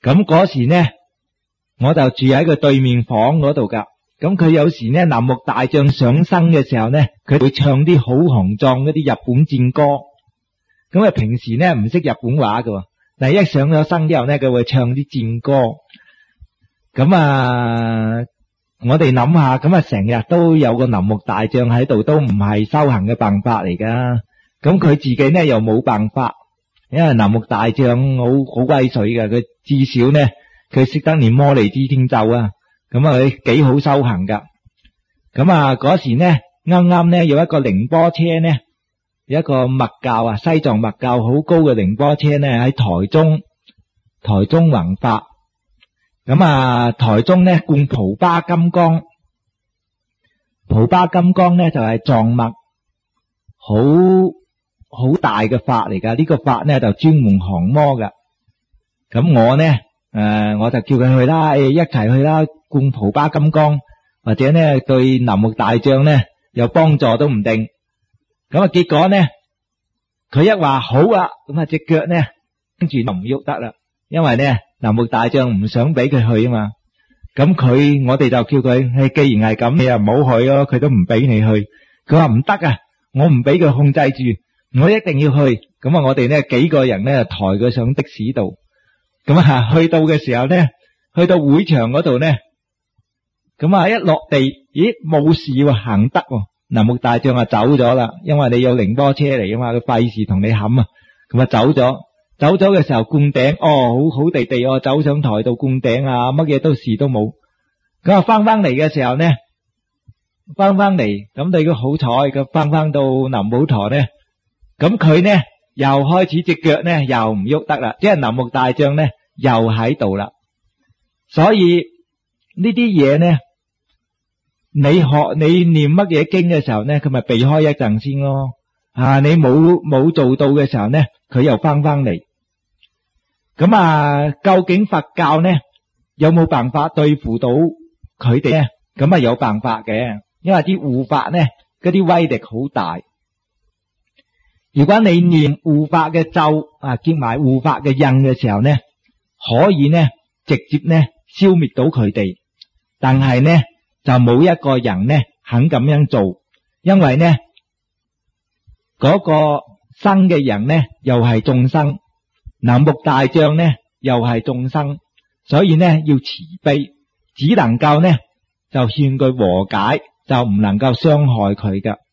咁嗰時呢，我就住喺佢對面房嗰度噶。咁佢有時呢，南木大將上身嘅時候呢，佢會唱啲好雄壯嗰啲日本戰歌。咁啊，平時呢唔識日本話噶，但係一上咗身之後呢，佢會唱啲戰歌。咁啊，我哋諗下，咁啊成日都有個南木大將喺度，都唔係修行嘅辦法嚟噶。咁佢自己呢又冇辦法，因為南木大將好好威水噶，佢至少呢佢識得念摩尼支天咒啊。咁啊，佢幾好修行噶。咁啊，嗰時呢，啱啱呢有一個寧波車呢，有一個密教啊，西藏密教好高嘅寧波車呢喺台中，台中弘法。咁啊，台中呢供蒲巴金剛，蒲巴金剛呢就係藏密好好大嘅法嚟噶。呢個法呢就專門降魔噶。咁我呢，誒，我就叫佢去啦，一齊去啦。供蒲巴金剛，或者呢對南木大將呢有幫助都唔定。咁啊，結果呢佢一話好啊，咁啊隻腳呢跟住就唔喐得啦，因為呢南木大將唔想俾佢去啊嘛。咁佢我哋就叫佢，既然係咁，你又唔好去咯。佢都唔俾你去，佢話唔得啊，我唔俾佢控制住，我一定要去。咁啊，我哋呢幾個人呢抬佢上的士度。咁啊，去到嘅時候呢，去到會場嗰度呢。咁啊，一落地，咦，冇事喎，行得喎。南木大將啊走咗啦，因為你有寧波車嚟啊嘛，佢費事同你冚啊。咁啊走咗，走咗嘅時候灌頂，哦，好好地地哦，走上台度灌頂啊，乜嘢都事都冇。咁啊翻翻嚟嘅時候呢，翻翻嚟，咁你都好彩，佢翻翻到南普陀呢，咁佢呢又開始隻腳呢又唔喐得啦，即係南木大將呢又喺度啦。所以呢啲嘢呢，你學你念乜嘢經嘅時候呢，佢咪避開一陣先咯。啊，你冇冇做到嘅時候呢，佢又翻翻嚟。咁啊，究竟佛教呢有冇辦法對付到佢哋呢？咁啊有辦法嘅，因為啲護法呢嗰啲威力好大。如果你念護法嘅咒啊，結埋護法嘅印嘅時候呢，可以呢直接呢消滅到佢哋。但係呢就冇一個人呢肯咁樣做，因為呢嗰個生嘅人呢又係眾生，南木大將呢又係眾生，所以呢要慈悲，只能夠呢就勸佢和解，就唔能夠傷害佢噶。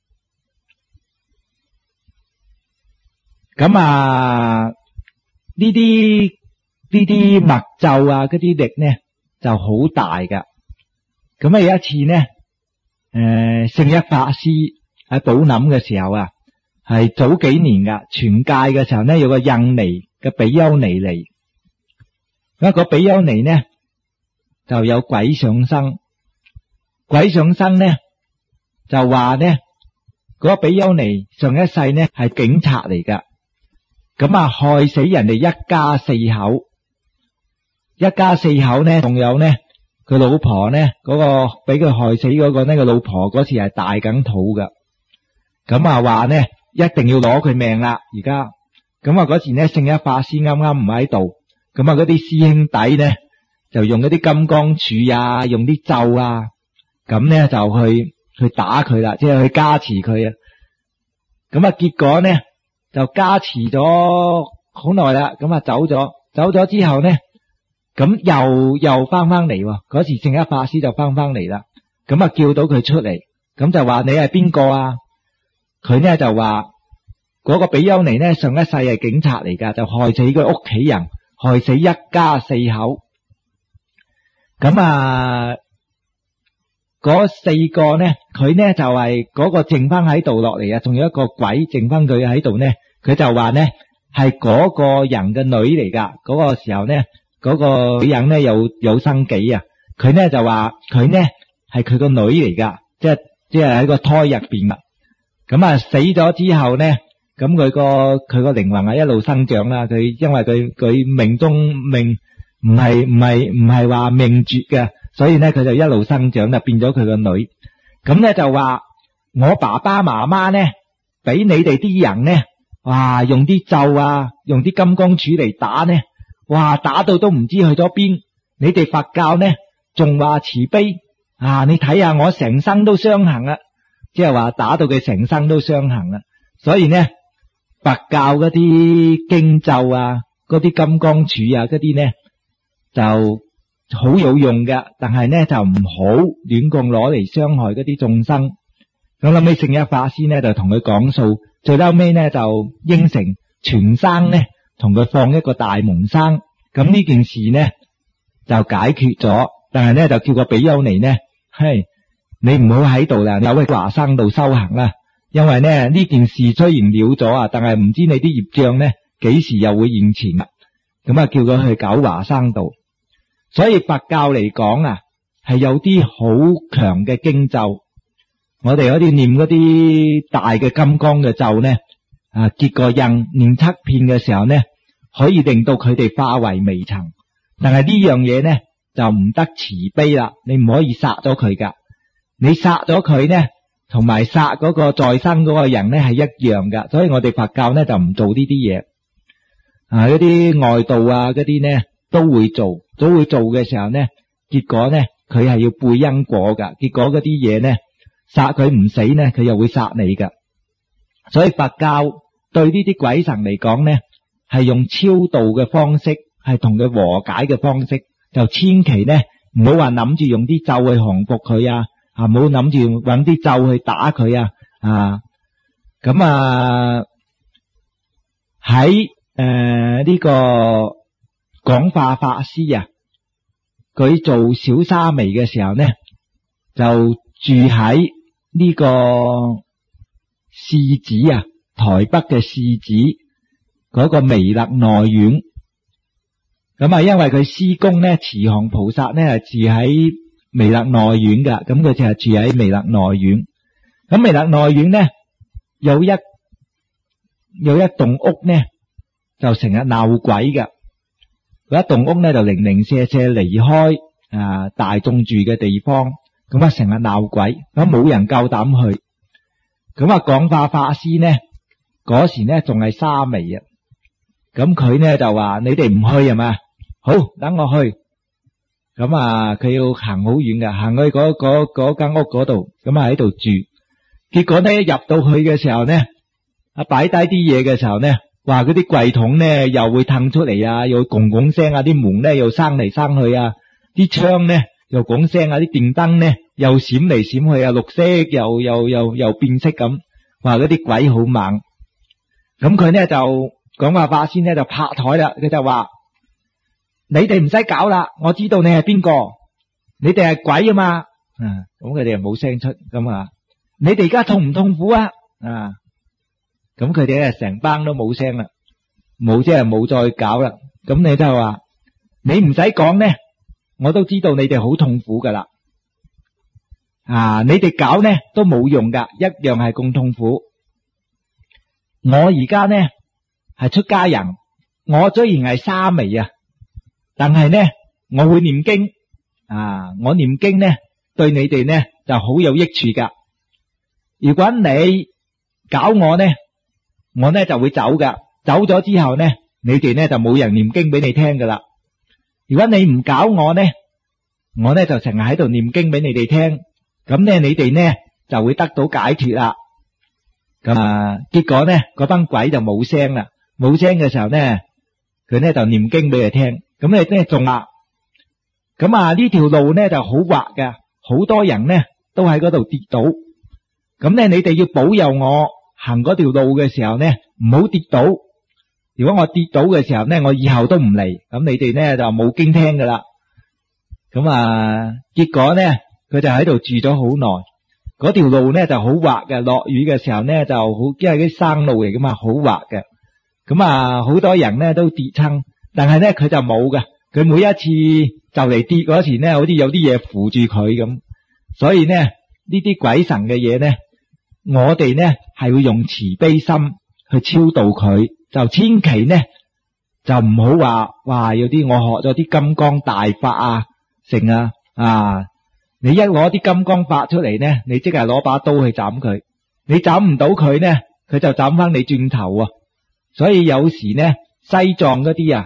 咁啊呢啲呢啲密咒啊嗰啲力呢就好大噶。咁啊有一次呢，誒聖一法師喺寶林嘅時候啊，係早幾年噶，傳戒嘅時候呢，有個印尼嘅比丘尼嚟，咁個比丘尼呢就有鬼上身，鬼上身呢就話呢嗰個比丘尼上一世呢係警察嚟噶，咁啊害死人哋一家四口，一家四口呢仲有呢。佢老婆呢，嗰個俾佢害死嗰個呢個老婆嗰時係大緊肚噶，咁啊話呢一定要攞佢命啦。而家咁啊嗰時呢聖一法師啱啱唔喺度，咁啊嗰啲師兄弟呢就用嗰啲金剛杵啊，用啲咒啊，咁呢就去去打佢啦，即係去加持佢啊。咁啊結果呢就加持咗好耐啦，咁啊走咗，走咗之後呢。咁又又翻翻嚟喎，嗰時聖一法師就翻翻嚟啦，咁啊叫到佢出嚟，咁就話你係邊個啊？佢呢就話嗰個比丘尼呢上一世係警察嚟噶，就害死佢屋企人，害死一家四口。咁啊嗰四個呢，佢呢就係嗰個剩翻喺度落嚟啊，仲有一個鬼剩翻佢喺度呢，佢就話呢係嗰個人嘅女嚟噶，嗰個時候呢。嗰個女人呢有有生幾啊？佢呢就話佢呢係佢個女嚟噶，即係即係喺個胎入邊啦。咁啊死咗之後呢，咁佢個佢個靈魂係一路生長啦。佢因為佢佢命中命唔係唔係唔係話命絕嘅，所以呢佢就一路生長就變咗佢個女。咁呢就話我爸爸媽媽呢俾你哋啲人呢，哇用啲咒啊，用啲金剛杵嚟打呢。 哇打到都唔知去咗邊。你哋佛教呢仲話慈悲啊，你睇下我成生都傷痕啦，即係話打到佢成生都傷痕啦。所以呢佛教嗰啲經咒啊，嗰啲金剛杵啊，嗰啲呢就好有用嘅，但係呢就唔好亂咁攞嚟傷害嗰啲眾生。咁諗起聖一法師呢就同佢講數，最後尾呢就應承全生呢同佢放一個大蒙生。咁呢件事呢就解決咗，但係呢就叫個比丘尼呢，係你唔好喺度啦，有去華生度修行啦。因為呢呢件事雖然了咗啊，但係唔知你啲業障呢幾時又會現前啦。咁啊叫佢去九華生度。所以佛教嚟講啊，係有啲好強嘅經咒。我哋嗰啲念嗰啲大嘅金剛嘅咒呢，啊結個印念七遍嘅時候呢，可以令到佢哋化為微塵。但係呢樣嘢呢就唔得慈悲啦，你唔可以殺咗佢噶。你殺咗佢呢，同埋殺嗰個在生嗰個人呢係一樣噶。所以我哋佛教呢就唔做呢啲嘢。啊，嗰啲外道啊，嗰啲呢都會做，都會做嘅時候呢，結果呢佢係要背因果噶。結果嗰啲嘢呢，殺佢唔死呢，佢又會殺你噶。所以佛教對呢啲鬼神嚟講呢，係用超度嘅方式，係同佢和解嘅方式。就千祈呢唔好話諗住用啲咒去降服佢啊，啊唔好諗住揾啲咒去打佢啊。啊咁啊喺誒呢個廣化法師啊，佢做小沙彌嘅時候呢，就住喺呢個市子啊，台北嘅市子嗰個彌勒內院。咁啊，因為佢師公呢，慈航菩薩呢係住喺彌勒內院噶，咁佢就係住喺彌勒內院。咁彌勒內院呢有一有一棟屋呢，就成日鬧鬼噶。嗰一棟屋呢就零零舍舍離開啊大眾住嘅地方，咁啊成日鬧鬼，咁冇人夠膽去。咁啊廣化法師呢嗰時呢仲係沙彌啊，咁佢呢就話你哋唔去係嘛？好，等我去。咁啊佢要行好遠嘅，行去嗰嗰嗰間屋嗰度，咁啊喺度住。結果呢入到去嘅時候呢，啊擺低啲嘢嘅時候呢，話嗰啲櫃桶呢又會褪出嚟啊，又拱拱聲啊，啲門呢又生嚟生去啊，啲窗呢又拱聲啊，啲電燈呢又閃嚟閃去啊，綠色又又又又變色咁，話嗰啲鬼好猛。咁佢呢就講話法師呢就拍台啦，佢就話你哋唔使搞啦，我知道你係邊個，你哋係鬼啊嘛。啊，咁佢哋又冇聲出，咁啊，你哋而家痛唔痛苦啊？啊，咁佢哋咧成班都冇聲啦，冇即係冇再搞啦。咁你就話你唔使講呢，我都知道你哋好痛苦噶啦。啊，你哋搞呢都冇用噶，一樣係咁痛苦。我而家呢係出家人，我雖然係沙彌啊，但係呢我會念經啊，我念經呢對你哋呢就好有益處噶。如果你搞我呢，我呢就會走噶，走咗之後呢，你哋呢就冇人念經俾你聽噶啦。如果你唔搞我呢，我呢就成日喺度念經俾你哋聽，咁呢你哋呢就會得到解脫啦。咁啊，結果呢嗰班鬼就冇聲啦，冇聲嘅時候呢，佢呢就念經俾佢聽，咁你呢仲啦。咁啊呢條路呢就好滑嘅，好多人呢都喺嗰度跌倒，咁呢你哋要保佑我行嗰條路嘅時候呢唔好跌倒。如果我跌倒嘅時候呢，我以後都唔嚟，咁你哋呢就冇經聽噶啦。咁啊結果呢佢就喺度住咗好耐。嗰條路呢就好滑嘅，落雨嘅時候呢就好，因為啲山路嚟噶嘛，好滑嘅。咁啊好多人呢都跌親，但係呢佢就冇嘅。佢每一次就嚟跌嗰時呢，好似有啲嘢扶住佢咁。所以呢呢啲鬼神嘅嘢呢，我哋呢係會用慈悲心去超度佢，就千祈呢就唔好話哇有啲我學咗啲金剛大法啊成啊啊，你一攞啲金剛法出嚟呢，你即係攞把刀去斬佢，你斬唔到佢呢，佢就斬翻你轉頭啊。所以有時呢西藏嗰啲啊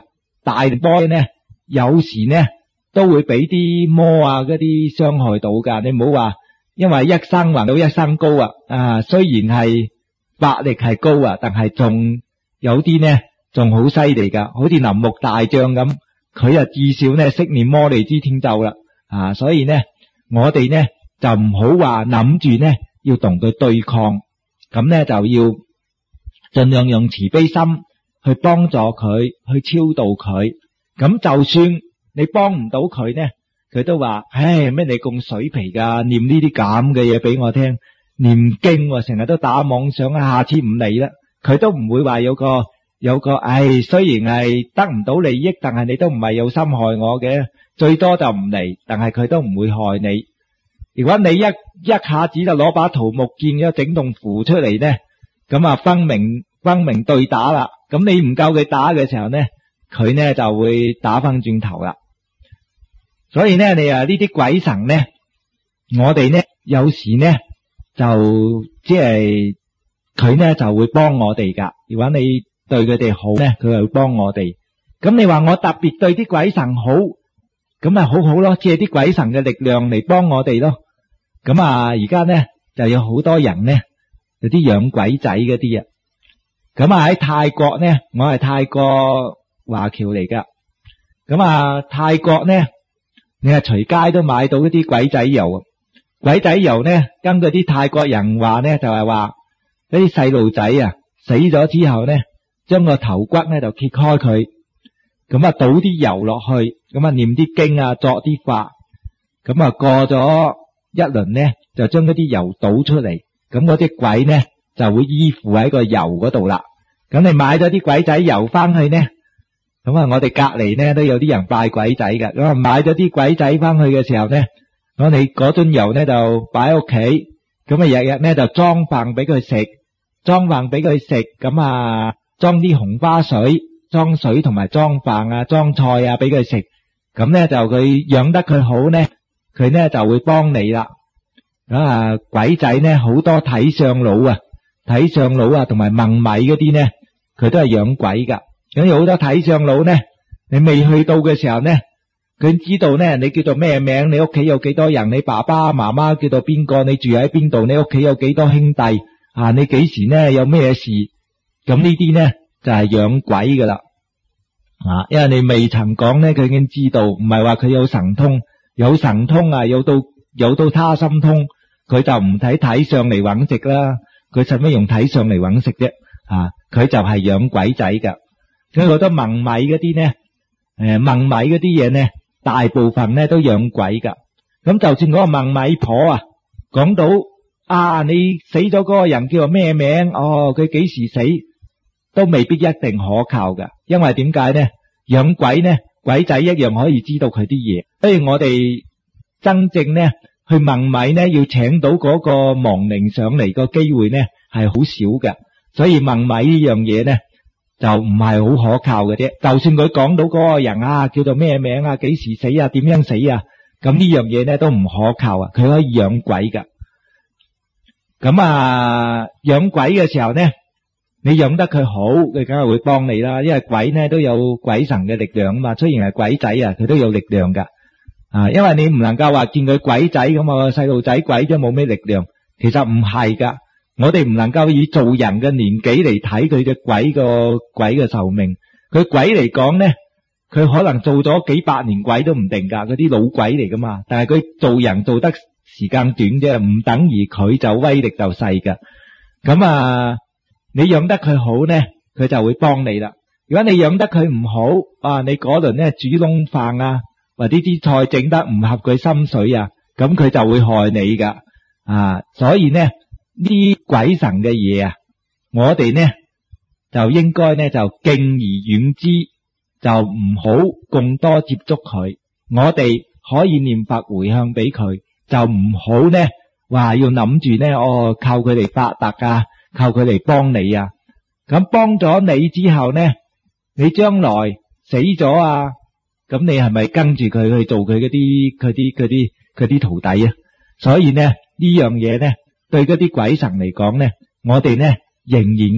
大波呢，有時呢都會俾啲魔啊嗰啲傷害到噶。你唔好話因為一生還到一生高啊，啊雖然係法力係高啊，但係仲有啲呢仲好犀利噶，好似林木大將咁，佢啊至少呢識念摩利支天咒啦。啊，所以呢我哋呢就唔好話諗住呢要同佢對抗，咁呢就要盡量用慈悲心去幫助佢，去超度佢。咁就算你幫唔到佢呢，佢都話：唉，咩你咁水皮噶，念呢啲咁嘅嘢俾我聽，念經成日都打妄想，下次唔嚟啦。佢都唔會話有個有個，唉，雖然係得唔到利益，但係你都唔係有心害我嘅，最多就唔嚟，但係佢都唔會害你。如果你一一下子就攞把桃木劍一整棟符出嚟呢，咁啊分明分明對打啦。咁你唔夠佢打嘅時候呢，佢呢就會打翻轉頭啦。所以呢，你啊呢啲鬼神呢，我哋呢有時呢就即係佢呢就會幫我哋噶。如果你對佢哋好呢，佢就會幫我哋。咁你話我特別對啲鬼神好，咁咪好好咯，借啲鬼神嘅力量嚟幫我哋咯。咁啊而家呢就有好多人呢有啲養鬼仔嗰啲啊。咁啊喺泰國呢，我係泰國華僑嚟噶。咁啊泰國呢，你係隨街都買到一啲鬼仔油。鬼仔油呢，根據啲泰國人話呢，就係話嗰啲細路仔啊死咗之後呢，將個頭骨呢就揭開佢，咁啊倒啲油落去，咁啊念啲經啊，作啲法，咁啊過咗一輪呢，就將嗰啲油倒出嚟，咁嗰啲鬼呢就會依附喺個油嗰度啦。咁你買咗啲鬼仔油翻去呢，咁啊我哋隔籬呢都有啲人拜鬼仔㗎，咁啊買咗啲鬼仔翻去嘅時候呢，咁你嗰樽油呢就擺喺屋企，咁啊日日呢就裝飯俾佢食，裝飯俾佢食，咁啊裝啲紅花水，裝水同埋裝飯啊，裝菜啊俾佢食，咁呢就佢養得佢好呢，佢呢就會幫你啦。咁啊鬼仔呢好多睇相佬啊，睇相佬啊同埋孟米嗰啲呢，佢都係養鬼噶。咁有好多睇相佬呢，你未去到嘅時候呢，佢知道呢你叫做咩名，你屋企有幾多人，你爸爸媽媽叫做邊個，你住喺邊度，你屋企有幾多兄弟啊，你幾時呢有咩事，咁呢啲呢就係養鬼噶啦。啊，因為你未曾講呢，佢已經知道，唔係話佢有神通，有神通啊，有到有到他心通，佢就唔睇睇相嚟搵食啦，佢使乜用睇相嚟搵食啫？啊，佢就係養鬼仔噶。佢覺得孟米嗰啲呢，誒孟米嗰啲嘢呢，大部分呢都養鬼噶。咁就算嗰個孟米婆啊，講到啊你死咗嗰個人叫做咩名，哦佢幾時死，都未必一定可靠噶。因為點解呢？養鬼呢，鬼仔一樣可以知道佢啲嘢。所以我哋真正呢去孟米呢，要請到嗰個亡靈上嚟個機會呢係好少噶。所以孟米呢樣嘢呢就唔係好可靠嘅啫。就算佢講到嗰個人啊叫做咩名啊，幾時死啊，點樣死啊，咁呢樣嘢呢都唔可靠啊。佢可以養鬼噶。咁啊養鬼嘅時候呢，你養得佢好，佢梗係會幫你啦。因為鬼呢都有鬼神嘅力量啊嘛，雖然係鬼仔啊，佢都有力量噶。啊，因為你唔能夠話見佢鬼仔咁啊，細路仔鬼都冇咩力量，其實唔係噶。我哋唔能夠以做人嘅年紀嚟睇佢嘅鬼個鬼嘅壽命。佢鬼嚟講呢，佢可能做咗幾百年鬼都唔定噶，嗰啲老鬼嚟噶嘛。但係佢做人做得時間短啫，唔等於佢就威力就細噶。咁啊，你養得佢好呢，佢就會幫你啦。如果你養得佢唔好啊，你嗰輪呢煮窿飯啊，或者啲菜整得唔合佢心水啊，咁佢就會害你噶。啊，所以呢呢鬼神嘅嘢啊，我哋呢就應該呢就敬而遠之，就唔好咁多接觸佢。我哋可以念法回向俾佢，就唔好呢話要諗住呢哦靠佢嚟發達啊，靠佢嚟幫你啊。咁幫咗你之後呢，你將來死咗啊，咁你係咪跟住佢去做佢嗰啲佢啲佢啲佢啲徒弟啊？所以呢呢樣嘢呢，對嗰啲鬼神嚟講呢，我哋呢仍然呢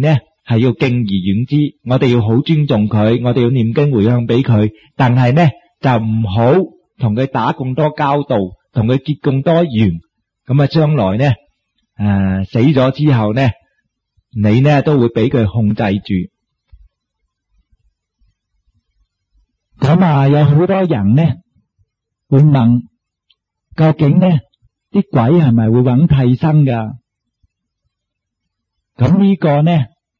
係要敬而遠之，我哋要好尊重佢，我哋要念經回向俾佢，但係呢就唔好同佢打咁多交道，同佢結咁多緣，咁啊將來呢誒、呃、死咗之後呢，你呢都會俾佢控制住。咁啊有好多人呢會問，究竟呢啲鬼係咪會揾替身噶？咁呢個呢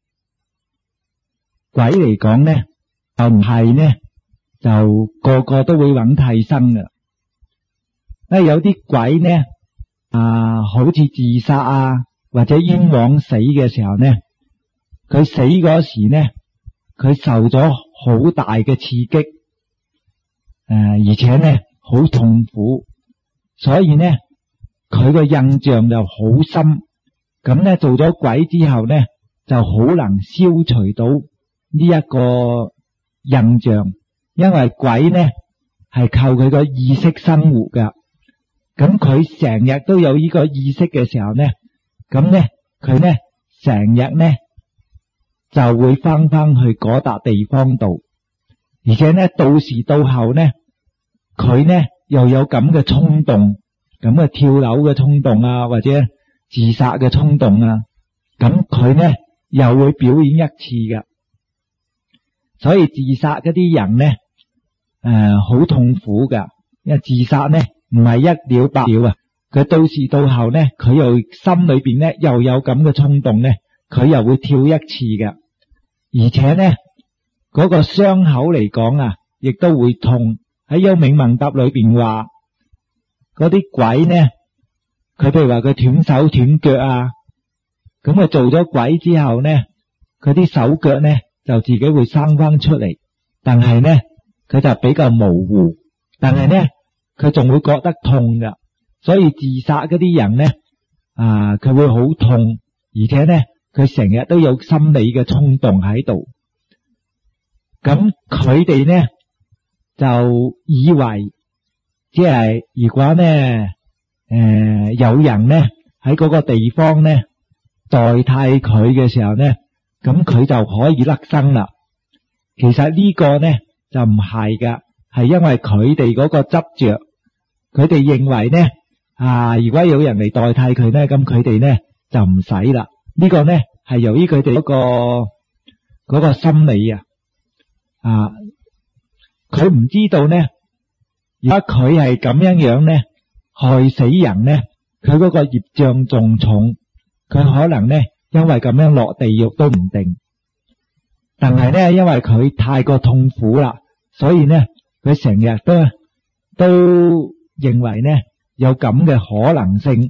鬼嚟講呢就唔係呢，就個個都會揾替身噶。因為有啲鬼呢啊，好似自殺啊或者冤枉死嘅時候呢，佢死嗰時呢，佢受咗好大嘅刺激，誒、呃、而且呢好痛苦，所以呢佢個印象就好深。咁呢做咗鬼之後呢，就好難消除到呢一個印象，因為鬼呢係靠佢個意識生活噶。咁佢成日都有呢個意識嘅時候呢，咁呢佢呢成日呢就會翻翻去嗰笪地方度，而且呢到時到後呢，佢呢又有咁嘅衝動，咁嘅跳樓嘅衝動啊，或者自殺嘅衝動啊，咁佢呢又會表演一次噶。所以自殺嗰啲人呢誒好、呃、痛苦噶，因為自殺呢唔係一了百了啊，佢到時到後呢，佢又心裏邊呢又有咁嘅衝動呢，佢又會跳一次噶。而且呢嗰、嗰個傷口嚟講啊，亦都會痛。喺幽冥問答裏邊話，嗰啲鬼呢，佢譬如話佢斷手斷腳啊，咁佢做咗鬼之後呢，佢啲手腳呢就自己會生翻出嚟，但係呢佢就比較模糊，但係呢佢仲會覺得痛噶。所以自殺嗰啲人呢啊，佢會好痛，而且呢佢成日都有心理嘅衝動喺度。咁佢哋呢就以為，即係如果呢誒、呃、有人呢喺嗰個地方呢代替佢嘅時候呢，咁佢就可以甩身啦。其實呢個呢就唔係噶，係因為佢哋嗰個執着，佢哋認為呢啊，如果有人嚟代替佢呢，咁佢哋呢就唔使啦。呢個呢係由於佢哋嗰個嗰個心理啊，啊，佢唔知道呢，如果佢係咁樣樣呢，害死人呢，佢嗰個業障仲重，佢可能呢因為咁樣落地獄都唔定。但係呢，因為佢太過痛苦啦，所以呢佢成日都都認為呢有咁嘅可能性。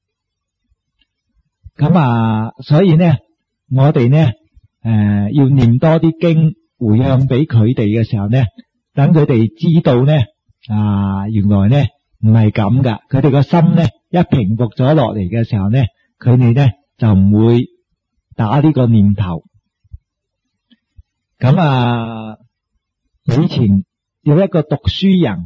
咁啊，所以呢我哋呢誒、呃、要念多啲經回向俾佢哋嘅時候呢，等佢哋知道呢啊，原來呢唔係咁噶。佢哋個心呢一平復咗落嚟嘅時候呢，佢哋呢就唔會打呢個念頭。咁啊，以前有一個讀書人，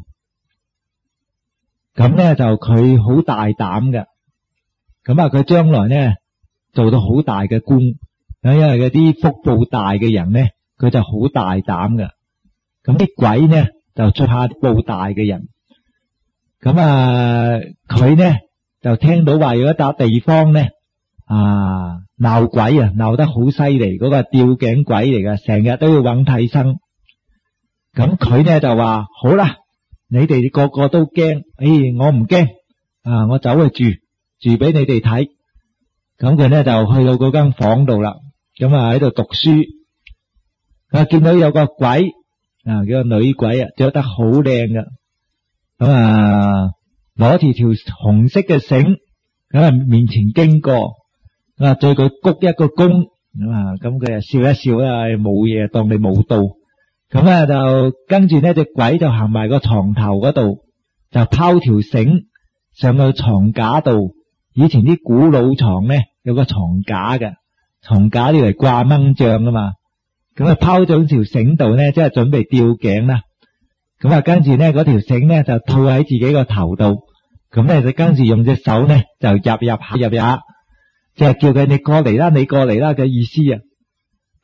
咁呢就佢好大膽嘅。咁啊，佢將來呢做到好大嘅官，因為嗰啲福報大嘅人呢，佢就好大膽嘅。咁啲鬼呢就最怕報大嘅人。咁啊，佢呢就聽到話有一笪地方呢啊鬧鬼啊，鬧得好犀利，嗰個吊頸鬼嚟嘅，成日都要揾替身。咁佢呢就話好啦，你哋個個都驚，誒我唔驚啊，我走去住住俾你哋睇。咁佢呢就去到嗰間房度啦，咁啊喺度讀書。啊見到有個鬼啊，叫個女鬼啊，着得好靚㗎。咁啊攞住條紅色嘅繩咁啊面前經過，啊對佢鞠一個躬，咁啊咁佢啊笑一笑啦，冇嘢，當你冇到。咁啊就跟住呢隻鬼就行埋個床頭嗰度，就拋條繩上去床架度。以前啲古老床呢有個床架嘅，床架呢嚟掛蚊帳啊嘛。咁啊拋咗條繩度呢，即係準備吊頸啦。咁啊跟住呢嗰條繩呢就套喺自己個頭度，咁呢就跟住用隻手呢就入入下入入下，即係叫佢你過嚟啦，你過嚟啦嘅意思啊。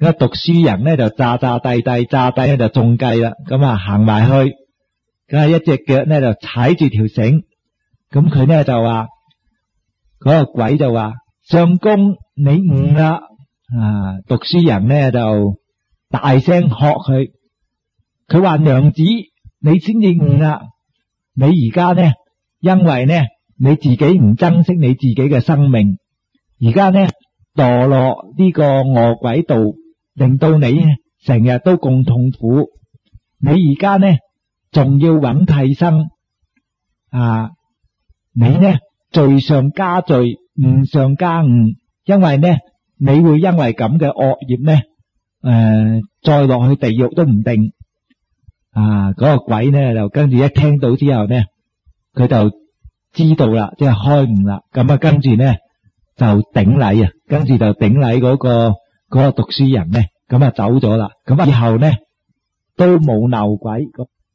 個讀書人咧就詐詐諦諦，詐諦咧就中計啦。咁啊行埋去，咁啊一隻腳咧就踩住條繩，咁佢咧就話嗰個鬼就話：相公你誤啦！啊，讀書人咧就大聲喝佢，佢話：娘子你先至誤啦！你而家呢，因為呢你自己唔珍惜你自己嘅生命，而家呢墮落呢個餓鬼道，令到你成日都咁痛苦。你而家呢仲要揾替身啊！你呢罪上加罪，誤上加誤，因為呢你會因為咁嘅惡業呢，誒、呃、再落去地獄都唔定。啊！嗰、那個鬼呢就跟住一聽到之後呢，佢就知道啦，即係開悟啦。咁啊，跟住呢就頂禮啊，跟住就頂禮嗰、那個嗰、那個讀書人呢，咁啊走咗啦。咁啊以後呢都冇鬧鬼。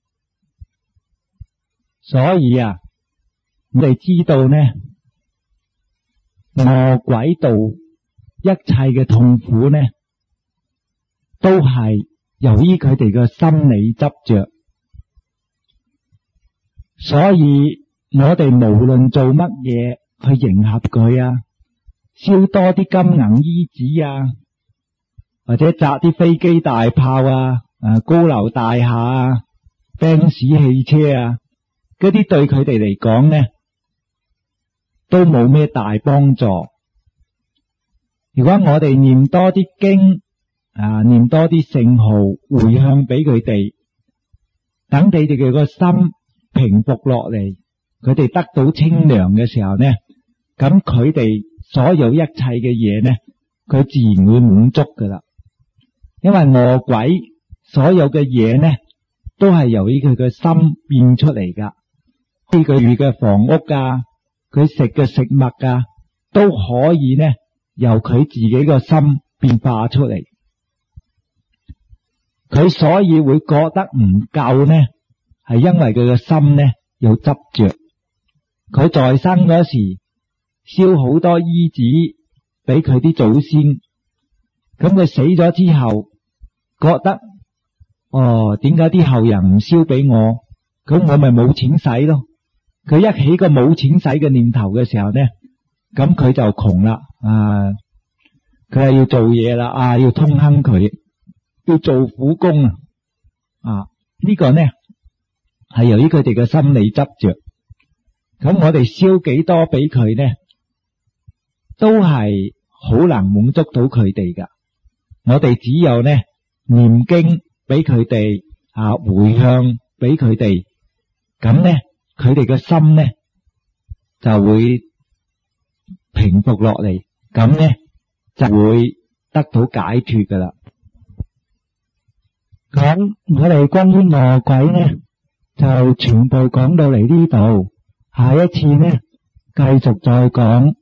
所以啊，我哋知道呢，餓鬼道一切嘅痛苦呢，都係由於佢哋嘅心理執着，所以我哋無論做乜嘢去迎合佢啊，燒多啲金銀衣紙啊，或者砸啲飛機大炮啊、啊高樓大廈啊、賓士汽車啊，嗰啲對佢哋嚟講呢，都冇咩大幫助。如果我哋念多啲經啊，念多啲聖號回向俾佢哋，等你哋嘅個心平復落嚟，佢哋得到清涼嘅時候呢，咁佢哋所有一切嘅嘢呢，佢自然會滿足噶啦。因為餓鬼所有嘅嘢呢，都係由於佢嘅心變出嚟噶，佢住嘅房屋啊，佢食嘅食物啊，都可以呢由佢自己個心變化出嚟。佢所以會覺得唔夠呢，係因為佢嘅心呢有執着。佢在生嗰時燒好多衣紙俾佢啲祖先，咁佢死咗之後覺得，哦，點解啲後人唔燒俾我？咁我咪冇錢使咯。佢一起個冇錢使嘅念頭嘅時候呢，咁佢就窮啦。啊，佢係要做嘢啦，啊，要通亨佢。要做苦工啊！啊，呢個呢係由於佢哋嘅心理執着。咁我哋燒幾多俾佢呢，都係好難滿足到佢哋噶。我哋只有呢念經俾佢哋啊，回向俾佢哋，咁呢佢哋嘅心呢就會平復落嚟，咁呢就會得到解脫噶啦。講我哋關於餓鬼呢，就全部講到嚟呢度，下一次呢繼續再講。